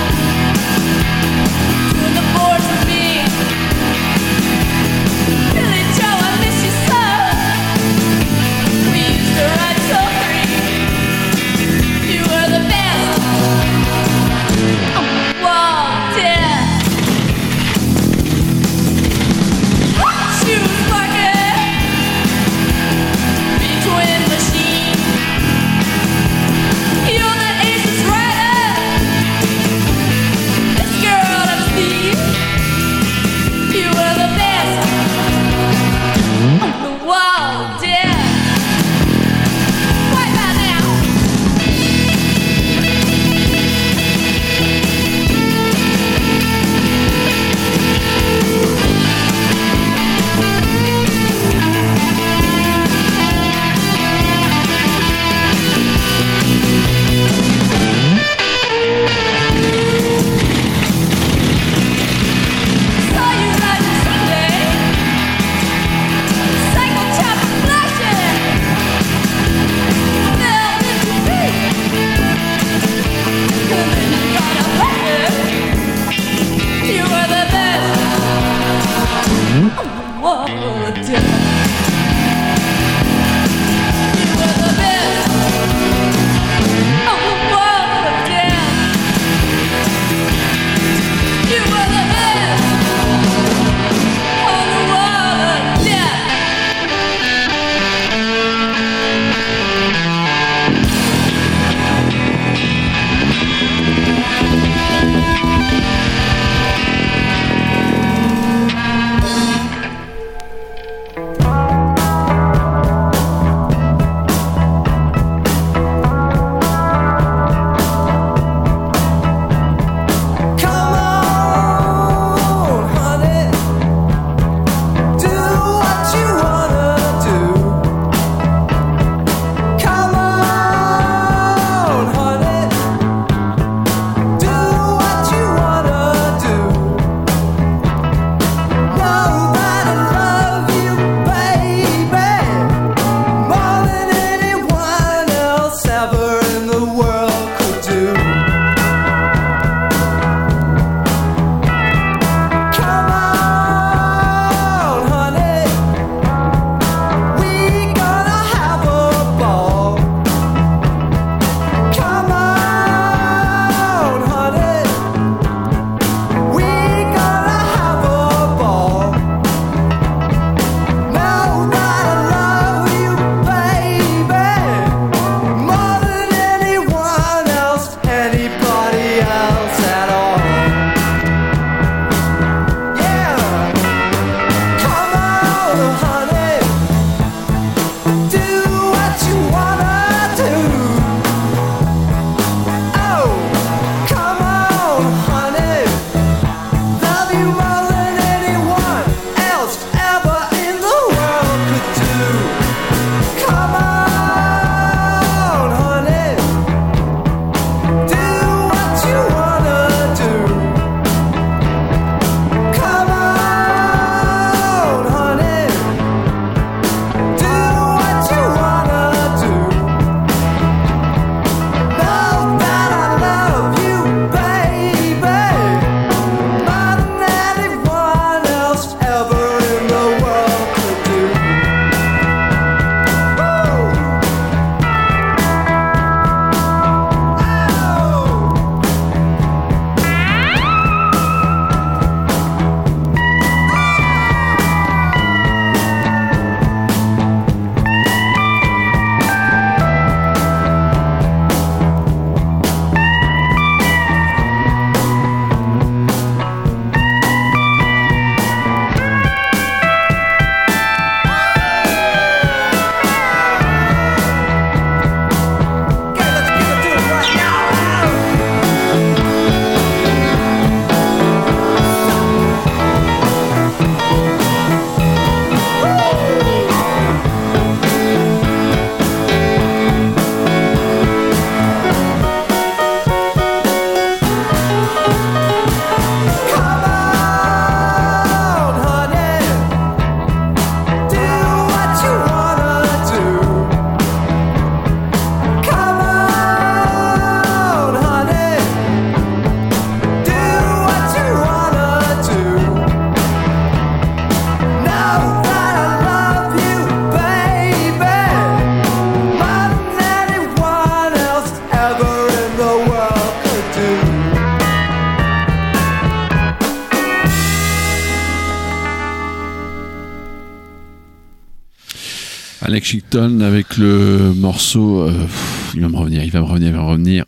Alex Chilton avec le morceau, euh, pff, il va me revenir, il va me revenir, il va me revenir.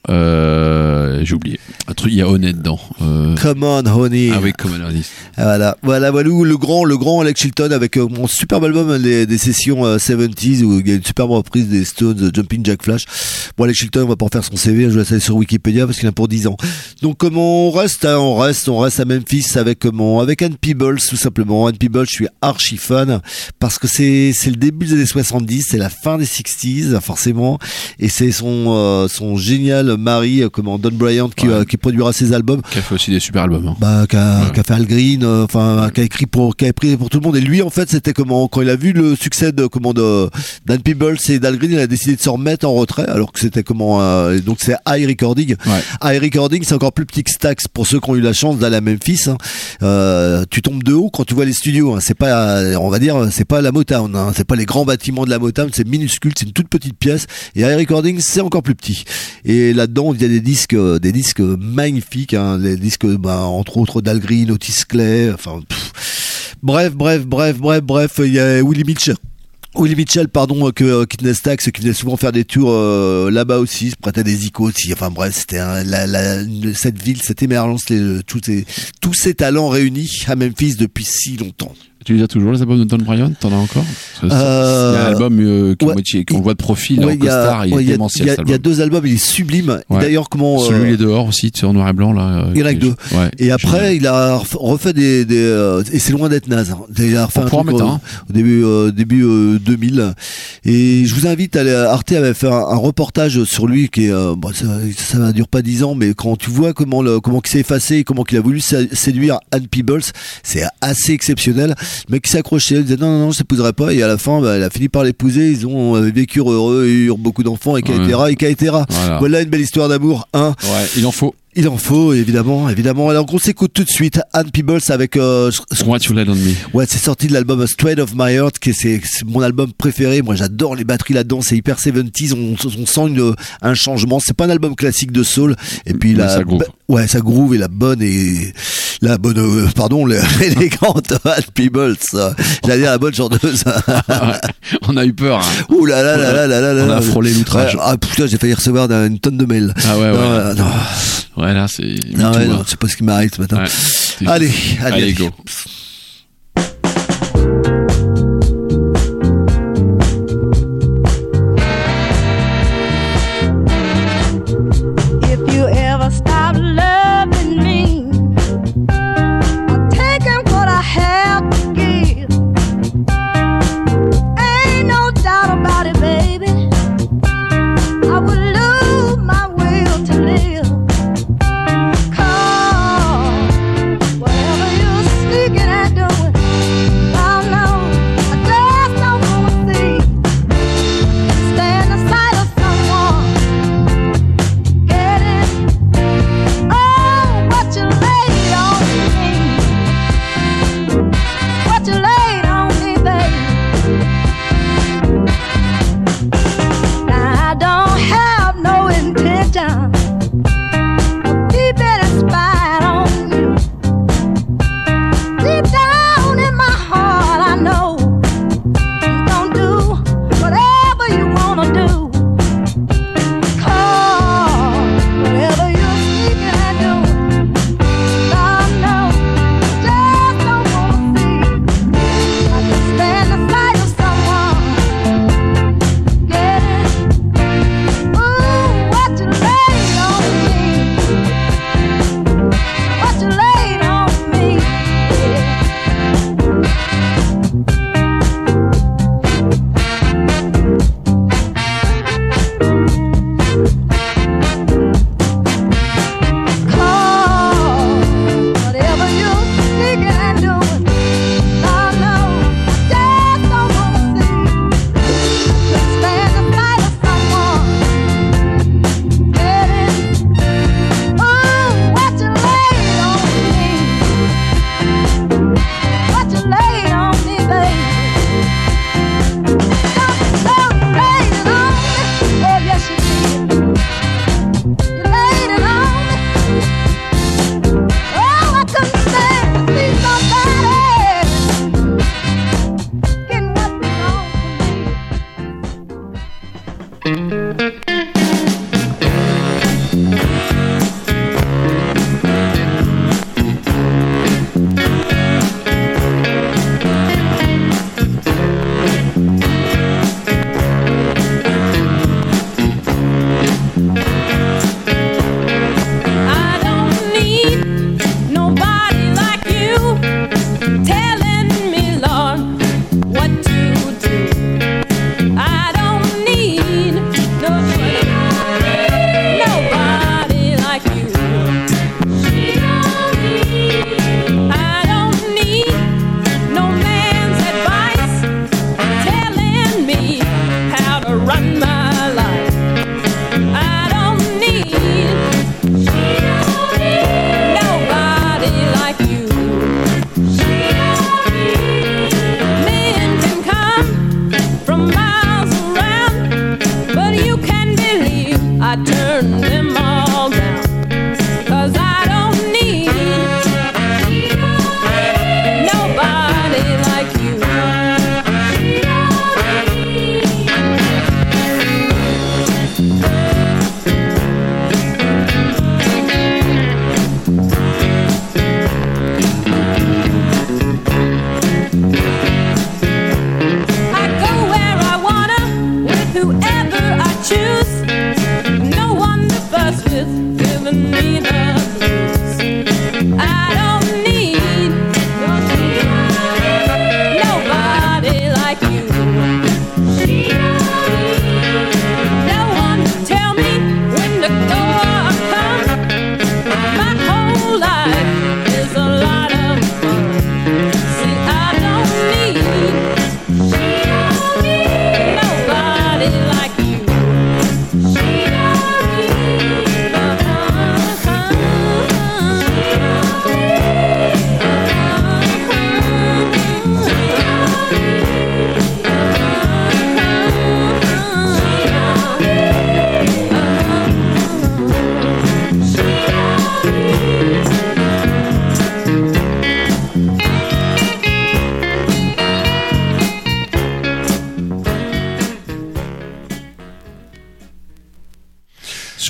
Euh, j'ai oublié. Un truc, il y a Honey dedans. Euh... Come on, honey. Ah oui, Come on, honey. Voilà, voilà, voilà, le grand, le grand Alex Chilton avec euh, mon superbe album des, des sessions euh, soixante-dix où il y a une superbe reprise des Stones, euh, Jumping Jack Flash. Bon, Alex Chilton, on va pas refaire son C V, je vais aller sur Wikipédia parce qu'il a pour dix ans. Donc, comment on reste, hein, on reste, on reste à Memphis avec comment, avec Ann Peebles, tout simplement. Ann Peebles, je suis archi fan parce que c'est, c'est le début des années soixante-dix, c'est la fin des soixante, forcément, et c'est son, euh, son génial mari, euh, comment, Don Bryant, qui, ouais. euh, qui produira ses albums. Qui a fait aussi des super albums, hein. Bah, qui a, ouais. qui a fait Al Green, euh, enfin, qui a écrit pour, qui a écrit pour tout le monde. Et lui, en fait, c'était comment, quand il a vu le succès de, comment, de, d'Ann Peebles et d'Al Green, il a décidé de se remettre en retrait, alors que c'était comment, euh, donc c'est High Recording. Ouais. High Recording, c'est encore plus petit que Stax pour ceux qui ont eu la chance d'aller à Memphis, hein. Euh, tu tombes de haut quand tu vois les studios, hein. C'est pas, on va dire, c'est pas la Motown, hein. C'est pas les grands bâtiments de la Motown, c'est minuscule, c'est une toute petite pièce. Et High Recording, c'est encore plus petit. Et là-dedans, il y a des disques, des disques magnifiques, hein. Les disques, bah, entre autres d'Al Green, Otis Clay, enfin, pff. bref, bref, bref, bref, bref, il y a Willie Mitchell. Willie Mitchell, pardon, que euh, Kidney Stax, qui venait souvent faire des tours euh, là-bas aussi, se prêtait des icônes aussi. Enfin bref, c'était un, la, la, cette ville, cette émergence, les, tous ces, tous ces talents réunis à Memphis depuis si longtemps. Tu les as toujours, les albums de Don Bryant? T'en as encore? Parce que euh, il y a un album euh, qu'on ouais, qu voit de profil, ouais, en costard, il ouais, est démentiel. Il y a deux albums, il est sublime. Ouais. D'ailleurs, comment... Celui, euh, il est dehors aussi, en noir et blanc, là. Il y en a que deux. Ouais, et après, génial. il a refait des... des euh, et c'est loin d'être naze. Il a refait On un truc mettre, au, hein. au début, euh, début euh, deux mille. Et je vous invite à aller... Arte avait fait un, un reportage sur lui qui est... Euh, bon, ça, ça ne dure pas dix ans, mais quand tu vois comment le, comment il s'est effacé et comment il a voulu séduire Ann Peebles, c'est assez exceptionnel. Le mec qui s'est accroché, il disait non, non, non, je s'épouserai pas. Et à la fin, bah, il a fini par l'épouser. Ils ont euh, vécu heureux, et eu beaucoup d'enfants, et cetera. Ouais. Et cetera. Voilà. Voilà une belle histoire d'amour, hein. Ouais, il en faut. Il en faut, évidemment, évidemment. Alors, on s'écoute tout de suite Ann Peebles avec, euh, What You Laid On Me. Ouais, c'est sorti de l'album Straight of My Heart, qui est, c'est, c'est mon album préféré. Moi, j'adore les batteries là-dedans. C'est hyper soixante-dix. On, on sent une, un changement. C'est pas un album classique de soul. Et puis, la, ça groove. Ouais, ça groove et la bonne et, la bonne, euh, pardon, l'élégante Ann Peebles. J'allais dire la bonne chanteuse. Ouais, on a eu peur, hein. Ouh là là là là là là là. On a frôlé l'outrage. Ouais, ah, putain, j'ai failli recevoir une tonne de mails. Ah ouais, ouais. Non, non. Ouais, là, c'est. Non, ouais, tout, non, hein. c'est pas ce qui m'arrive ce matin. Ouais, allez, allez, allez, allez, go. If you ever stop loving me, I'm taking what I have to give. Ain't no doubt about it, baby. I would lose my will to live. Cause whatever you're sneaking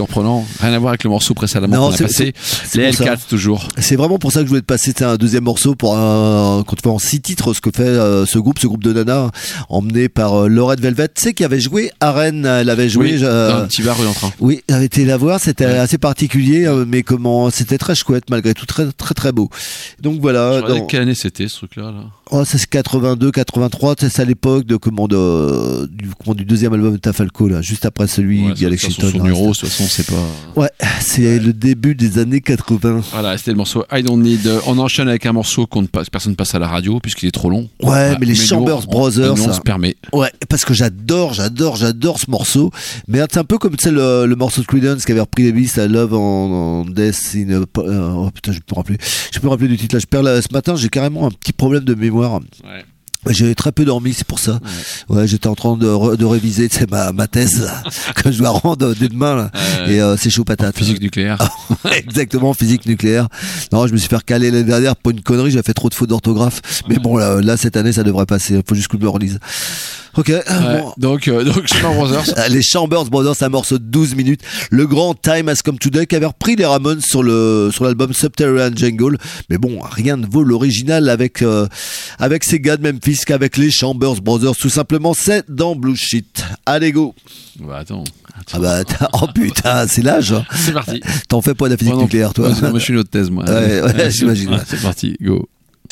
surprenant. Rien à voir avec le morceau précédemment Non, qu'on a c'est- passé. c'est- c'est Les pour ça. Hellcats toujours. C'est vraiment pour ça que je voulais te passer c'est un deuxième morceau pour un quand tu fais en six titres ce que fait euh, ce groupe, ce groupe de nanas emmené par euh, Laurette Velvet, tu sais qui avait joué à Rennes, elle avait joué Oui, euh, dans un petit bar rue d'Entrain. Oui, j'avais été la voir, c'était assez particulier, euh, mais comment c'était très chouette malgré tout, très très très beau. Donc voilà. Je regardais dans- quelle année c'était ce truc-là là. Oh, ça c'est quatre-vingt-deux, quatre-vingt-trois, c'est à l'époque de comment de, du, comment, du deuxième album de Tafalco là, juste après celui Ouais, de Alex ça, sur Chilton. son numéro, de toute façon, c'est pas. Ouais, c'est le début des années quatre-vingts. Voilà, c'était le morceau I Don't Need. On enchaîne avec un morceau qu'on ne passe, personne ne passe à la radio puisqu'il est trop long. Ouais, Ah, mais les nous, Chambers on- Brothers, nous, on ça. se permet. Ouais, parce que j'adore, j'adore, j'adore ce morceau. Mais c'est un peu comme tu sais, le, le morceau de Creedence qui avait repris les Beasts à Love en, en Death in a- euh, oh putain, je peux me rappeler. Je peux me rappeler du titre là. Je perds là, ce matin, j'ai carrément un petit problème de mémoire. Ouais. J'ai très peu dormi, c'est pour ça. Ouais, ouais j'étais en train de, re- de réviser, tu sais, ma, ma thèse là, que je dois rendre dès demain là. Euh, Et euh, c'est chaud patate. Physique nucléaire. Exactement, physique nucléaire. Non, je me suis fait recaler l'année dernière pour une connerie, j'ai fait trop de fautes d'orthographe. Mais bon, là, là, cette année, ça devrait passer. Faut juste que je me relise. Ok. Ouais, Bon. donc, euh, donc, Chambers Brothers. Les Chambers Brothers, un morceau de douze minutes. Le grand Time Has Come Today qui avait repris les Ramones sur le sur l'album Subterranean Jungle. Mais bon, rien ne vaut l'original avec euh, avec ces gars de Memphis qu'avec les Chambers Brothers. Tout simplement, c'est dans Blue Shit. Allez go. Bah, attends. Ah bah t'as- oh putain, c'est l'âge. Hein. C'est parti. T'en fais pas de la physique Moi non- nucléaire, toi. moi, c'est- moi, je suis une autre thèse, moi. Ouais, ouais, j'imagine. Ouais, c'est parti, go.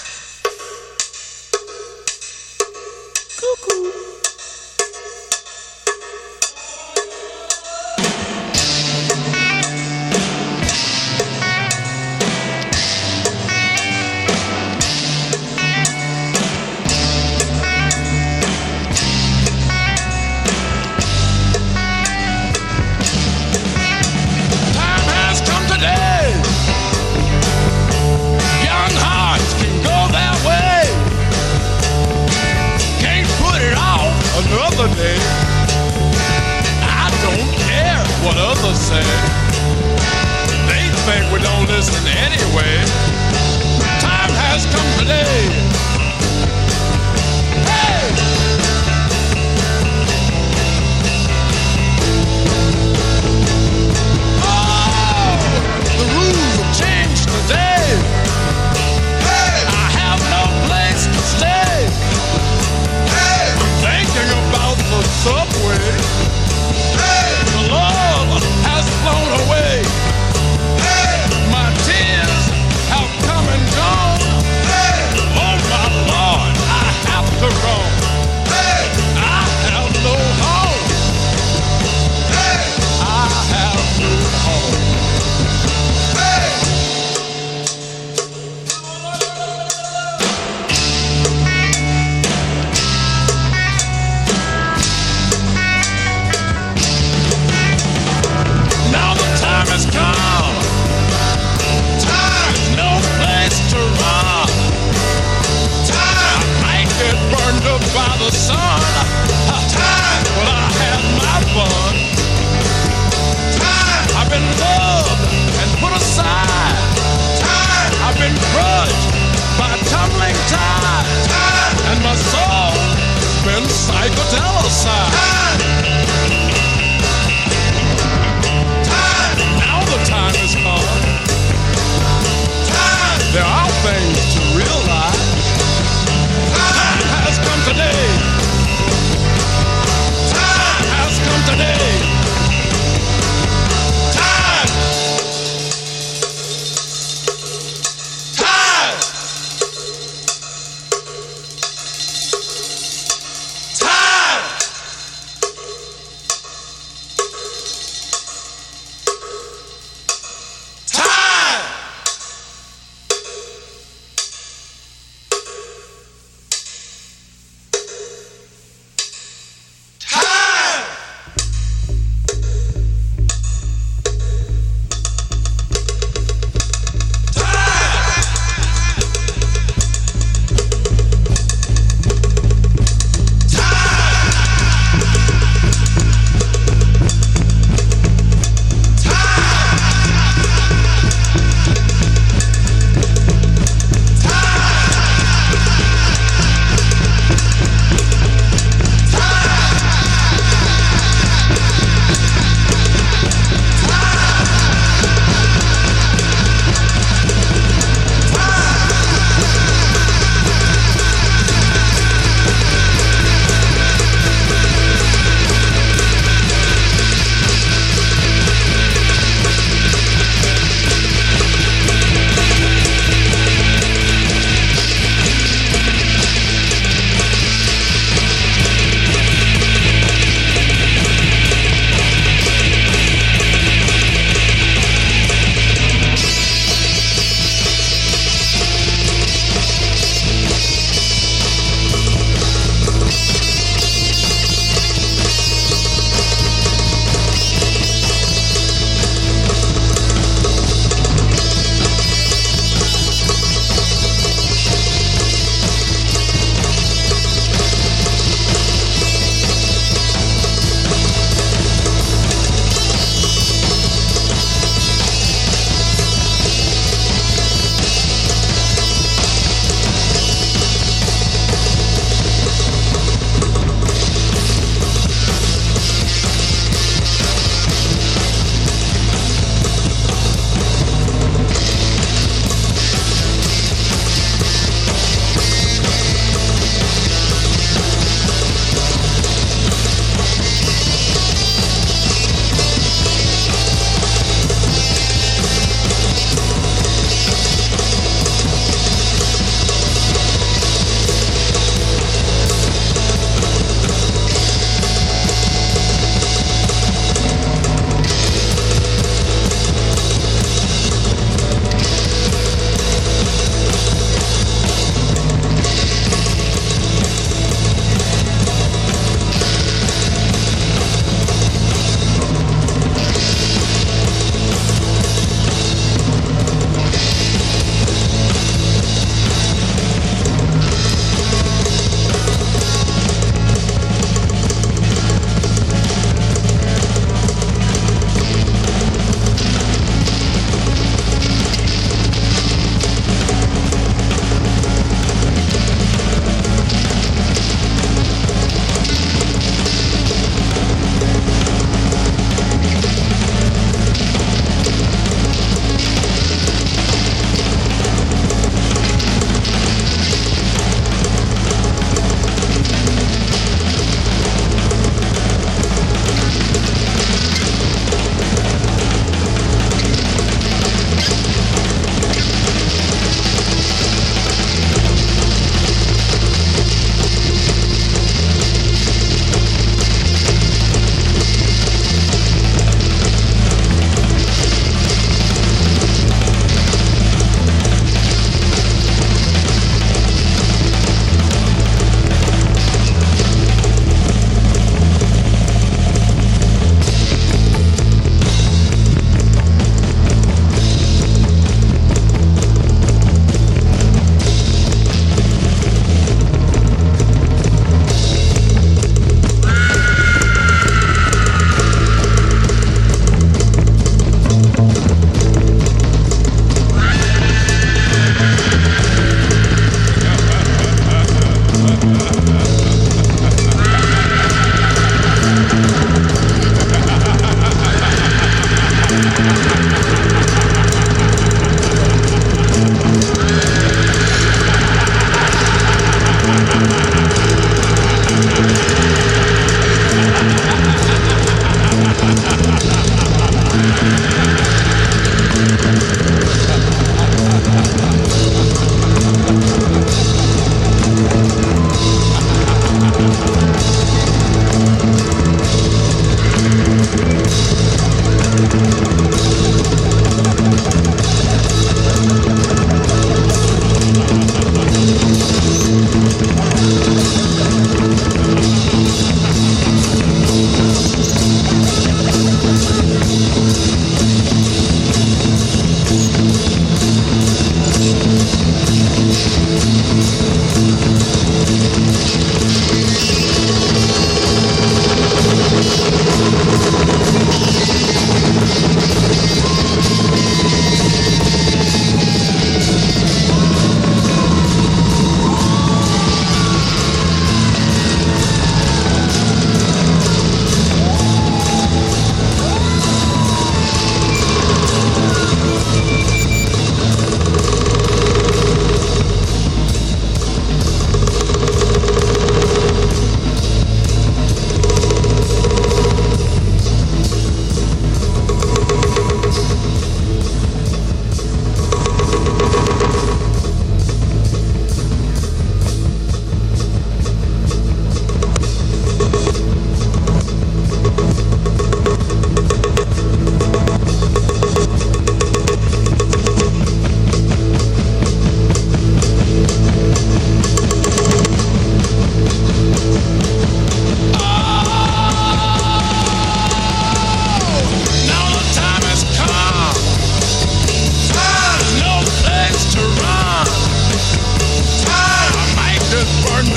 Time has come today. Young hearts can go their way. Can't put it all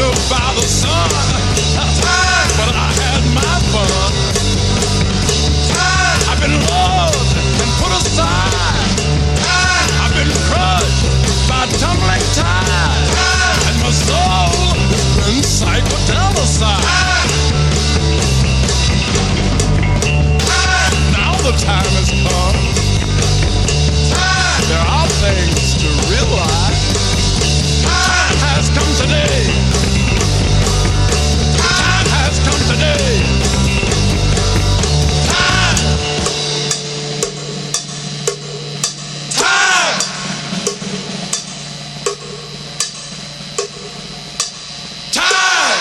up by the sun. Time, but I had my fun. Time, I've been loved and put aside. Time, I've been crushed by tumbling tide. Time, and my soul been psychodelicized. Time, now the time has come. Time, there are things to realize. Time has come today. Time has come today. Time. Time. Time.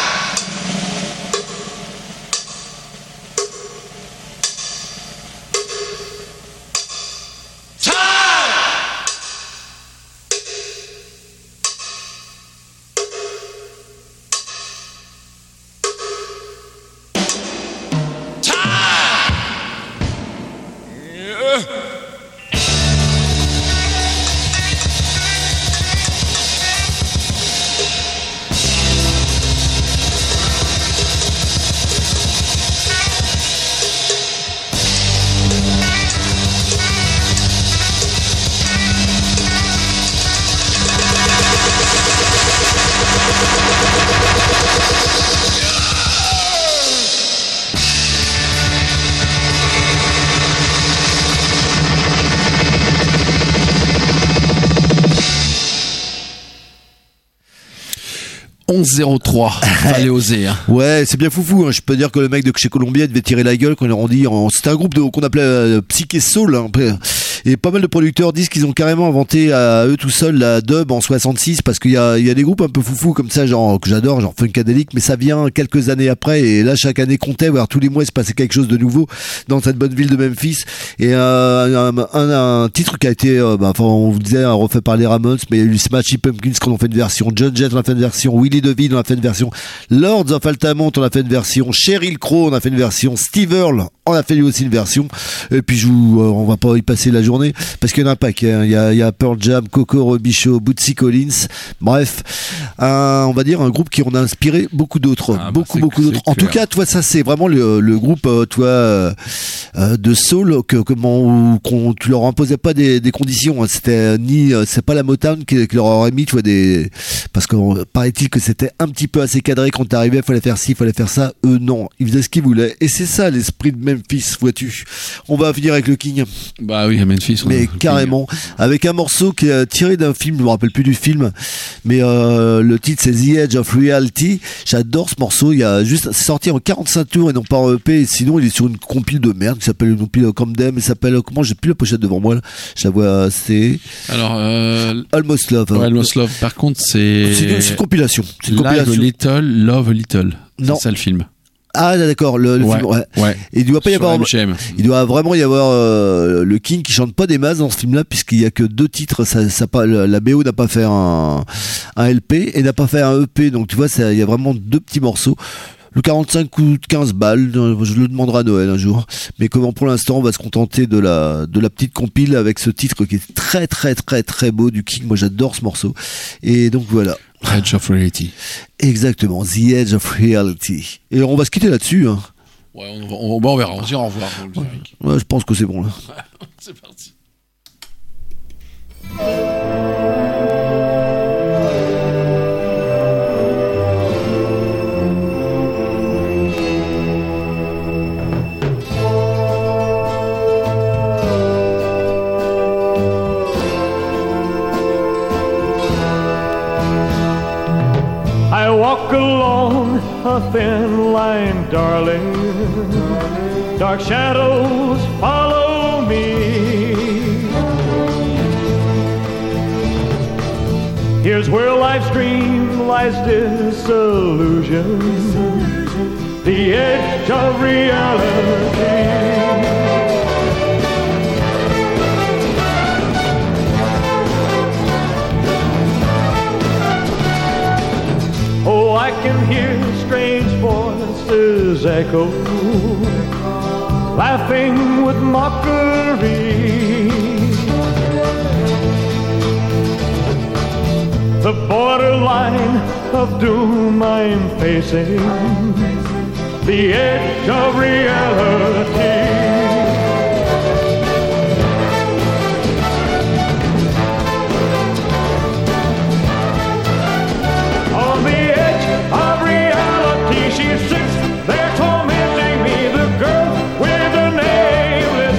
onze zéro trois, fallait oser. Hein. Ouais, c'est bien foufou. Hein. Je peux dire que le mec de chez Columbia devait tirer la gueule quand ils ont dit. En... C'était un groupe de... qu'on appelait euh, Psyché Soul. Hein. Et pas mal de producteurs disent qu'ils ont carrément inventé à eux tout seuls la dub en soixante-six parce qu'il y a, il y a des groupes un peu foufou comme ça, genre que j'adore, genre Funkadelic, mais ça vient quelques années après. Et là, chaque année comptait, voire tous les mois, il se passait quelque chose de nouveau dans cette bonne ville de Memphis. Et euh, un, un, un titre qui a été, euh, bah, enfin, on vous disait, refait par les Ramones, mais il y a eu Smashing Pumpkins qui en ont fait une version, John Jett en a fait une version, Willie DeVille en a fait une version, Lords of Altamont en a fait une version, Sheryl Crow en a fait une version, Steve Earle en a fait lui aussi une version. Et puis je vous, euh, on va pas y passer la journée parce qu'il y en a un paquet. Hein. Il y a, il y a Pearl Jam, Coco Robichaud, Bootsy Collins. Bref, un, on va dire un groupe qui en a inspiré beaucoup d'autres, ah, beaucoup bah beaucoup d'autres. En tout cas, toi, ça c'est vraiment le, le groupe, toi, euh, de soul que comment qu'on tu leur imposais pas des, des conditions. Hein. C'était ni, c'est pas la Motown qui, qui leur aurait mis, tu vois, des, parce que paraît-il que c'était un petit peu assez cadré quand t'arrivais, fallait faire ci, fallait faire ça. Eux non, ils faisaient ce qu'ils voulaient. Et c'est ça l'esprit de Memphis, vois-tu. On va finir avec le King. Bah oui, à Memphis. Mais carrément, King. Avec un morceau qui est tiré d'un film, je me rappelle plus du film, mais euh, le titre c'est The Edge of Reality. J'adore ce morceau. Il y a juste, c'est sorti en quarante-cinq tours et non pas en E P. Et sinon, il est sur une compile de merde qui s'appelle une compile comme Dem. Il s'appelle comment? J'ai plus la pochette devant moi. Là. Je la vois. C'est. Alors. Euh... Almost Love. Ouais, Almost Love. Par contre, c'est. C'est une, c'est une compilation. C'est une Live compilation. a Little, Love a Little. Non. C'est ça le film. Ah d'accord, le, le ouais, film, ouais. ouais. Et il doit pas y Sur avoir, M G M. il doit vraiment y avoir euh, le King qui chante pas des masses dans ce film-là puisqu'il y a que deux titres. Ça, ça pas, la B O n'a pas fait un, un L P et n'a pas fait un E P. Donc tu vois, ça, il y a vraiment deux petits morceaux. Le quarante-cinq coûte quinze balles, je le demanderai à Noël un jour. Mais comment pour l'instant on va se contenter de la de la petite compile avec ce titre qui est très très très très beau du King. Moi j'adore ce morceau. Et donc voilà. Edge of Reality. Exactement, The Edge of Reality. Et on va se quitter là-dessus. Hein. Ouais, on, on, on verra, on se dira au revoir. Ouais. Ouais, je pense que c'est bon là. C'est parti. I walk along a thin line, darling. Dark shadows follow me. Here's where life's dream lies disillusion, the edge of reality. Oh, I can hear strange voices echo, laughing with mockery. the borderline of doom I'm facing, the edge of reality. On the edge of reality, she sits there tormenting me, the girl with a nameless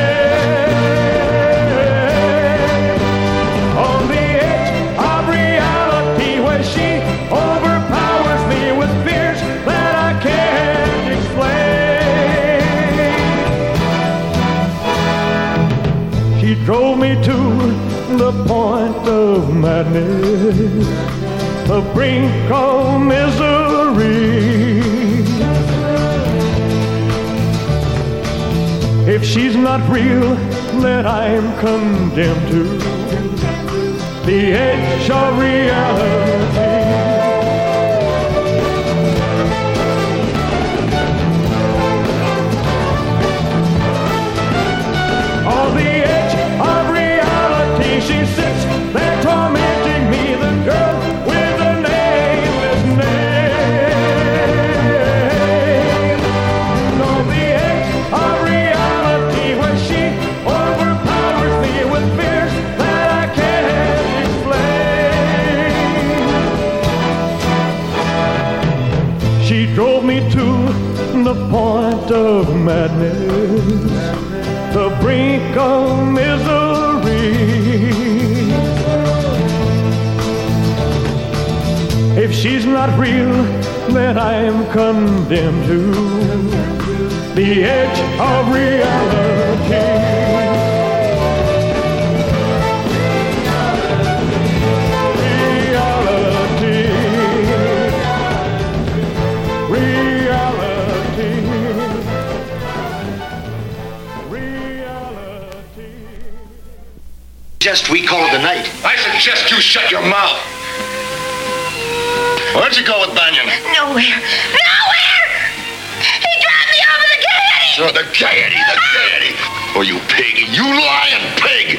name. On the edge of reality, where she overpowers me with fears that I can't explain. She drove me to the point of madness, the brink of misery. If she's not real, then I'm condemned to the edge of reality. On the edge of reality, she sits there tormenting me, the girl with a nameless name. On the edge of reality, where she overpowers me with fears that I can't explain. She drove me to the point of madness, the brink of misery. If she's not real, then I am condemned to the edge of reality. Suggest we call it a night. I suggest you shut your mouth. Where'd you go with Banyan? Nowhere. Nowhere! He dropped me over the gaiety! Oh, the gaiety, the gaiety. Oh, you pig. You lying pig.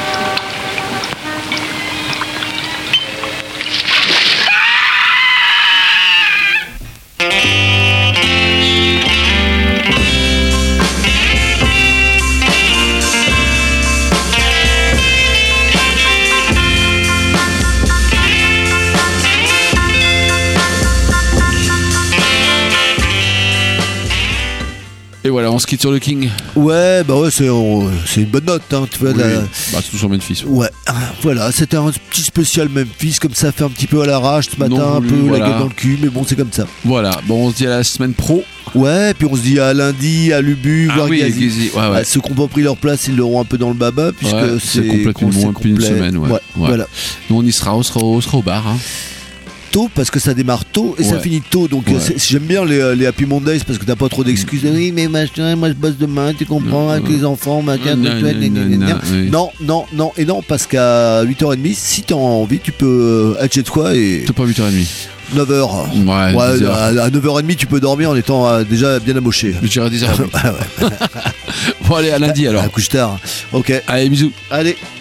Et voilà, on se quitte sur le King. Ouais, bah ouais, c'est, on, c'est une bonne note, hein, tu vois. Oui, La... bah, c'est toujours Memphis. Ouais, voilà, c'était un petit spécial Memphis, comme ça, fait un petit peu à l'arrache ce matin, Non un voulu, peu voilà. la gueule dans le cul, mais bon, c'est comme ça. Voilà, bon, on se dit à la semaine pro. Ouais, puis on se dit à lundi, à Lubu, Ah voir oui, Gazi. Gazi, ouais, ouais. Ah, ceux qui n'ont pas pris leur place, ils l'auront un peu dans le baba, puisque Ouais, c'est, c'est complètement c'est moins qu'une complet. semaine. Ouais. Ouais, Ouais. voilà. Nous, on y sera, on sera, on sera au bar. Hein. Tôt, parce que ça démarre tôt et Ouais. ça finit tôt, donc Ouais. c'est- j'aime bien les, les Happy Mondays parce que t'as pas trop d'excuses. Oui, mais machin, moi je bosse demain, tu comprends, avec les enfants, machin, Non, tout ça, non, gna, gna, non, gna, gna. non, oui. non, non, non, et non, parce qu'à huit heures trente, si t'as envie, tu peux être chez toi et. C'est pas huit heures trente. neuf heures. Ouais, dix heures. à, à neuf heures trente, tu peux dormir en étant euh, déjà bien amoché. Je dirais dix heures. Ouais, ouais. Bon, allez, à lundi alors. À couche tard. Ok. Allez, bisous. Allez.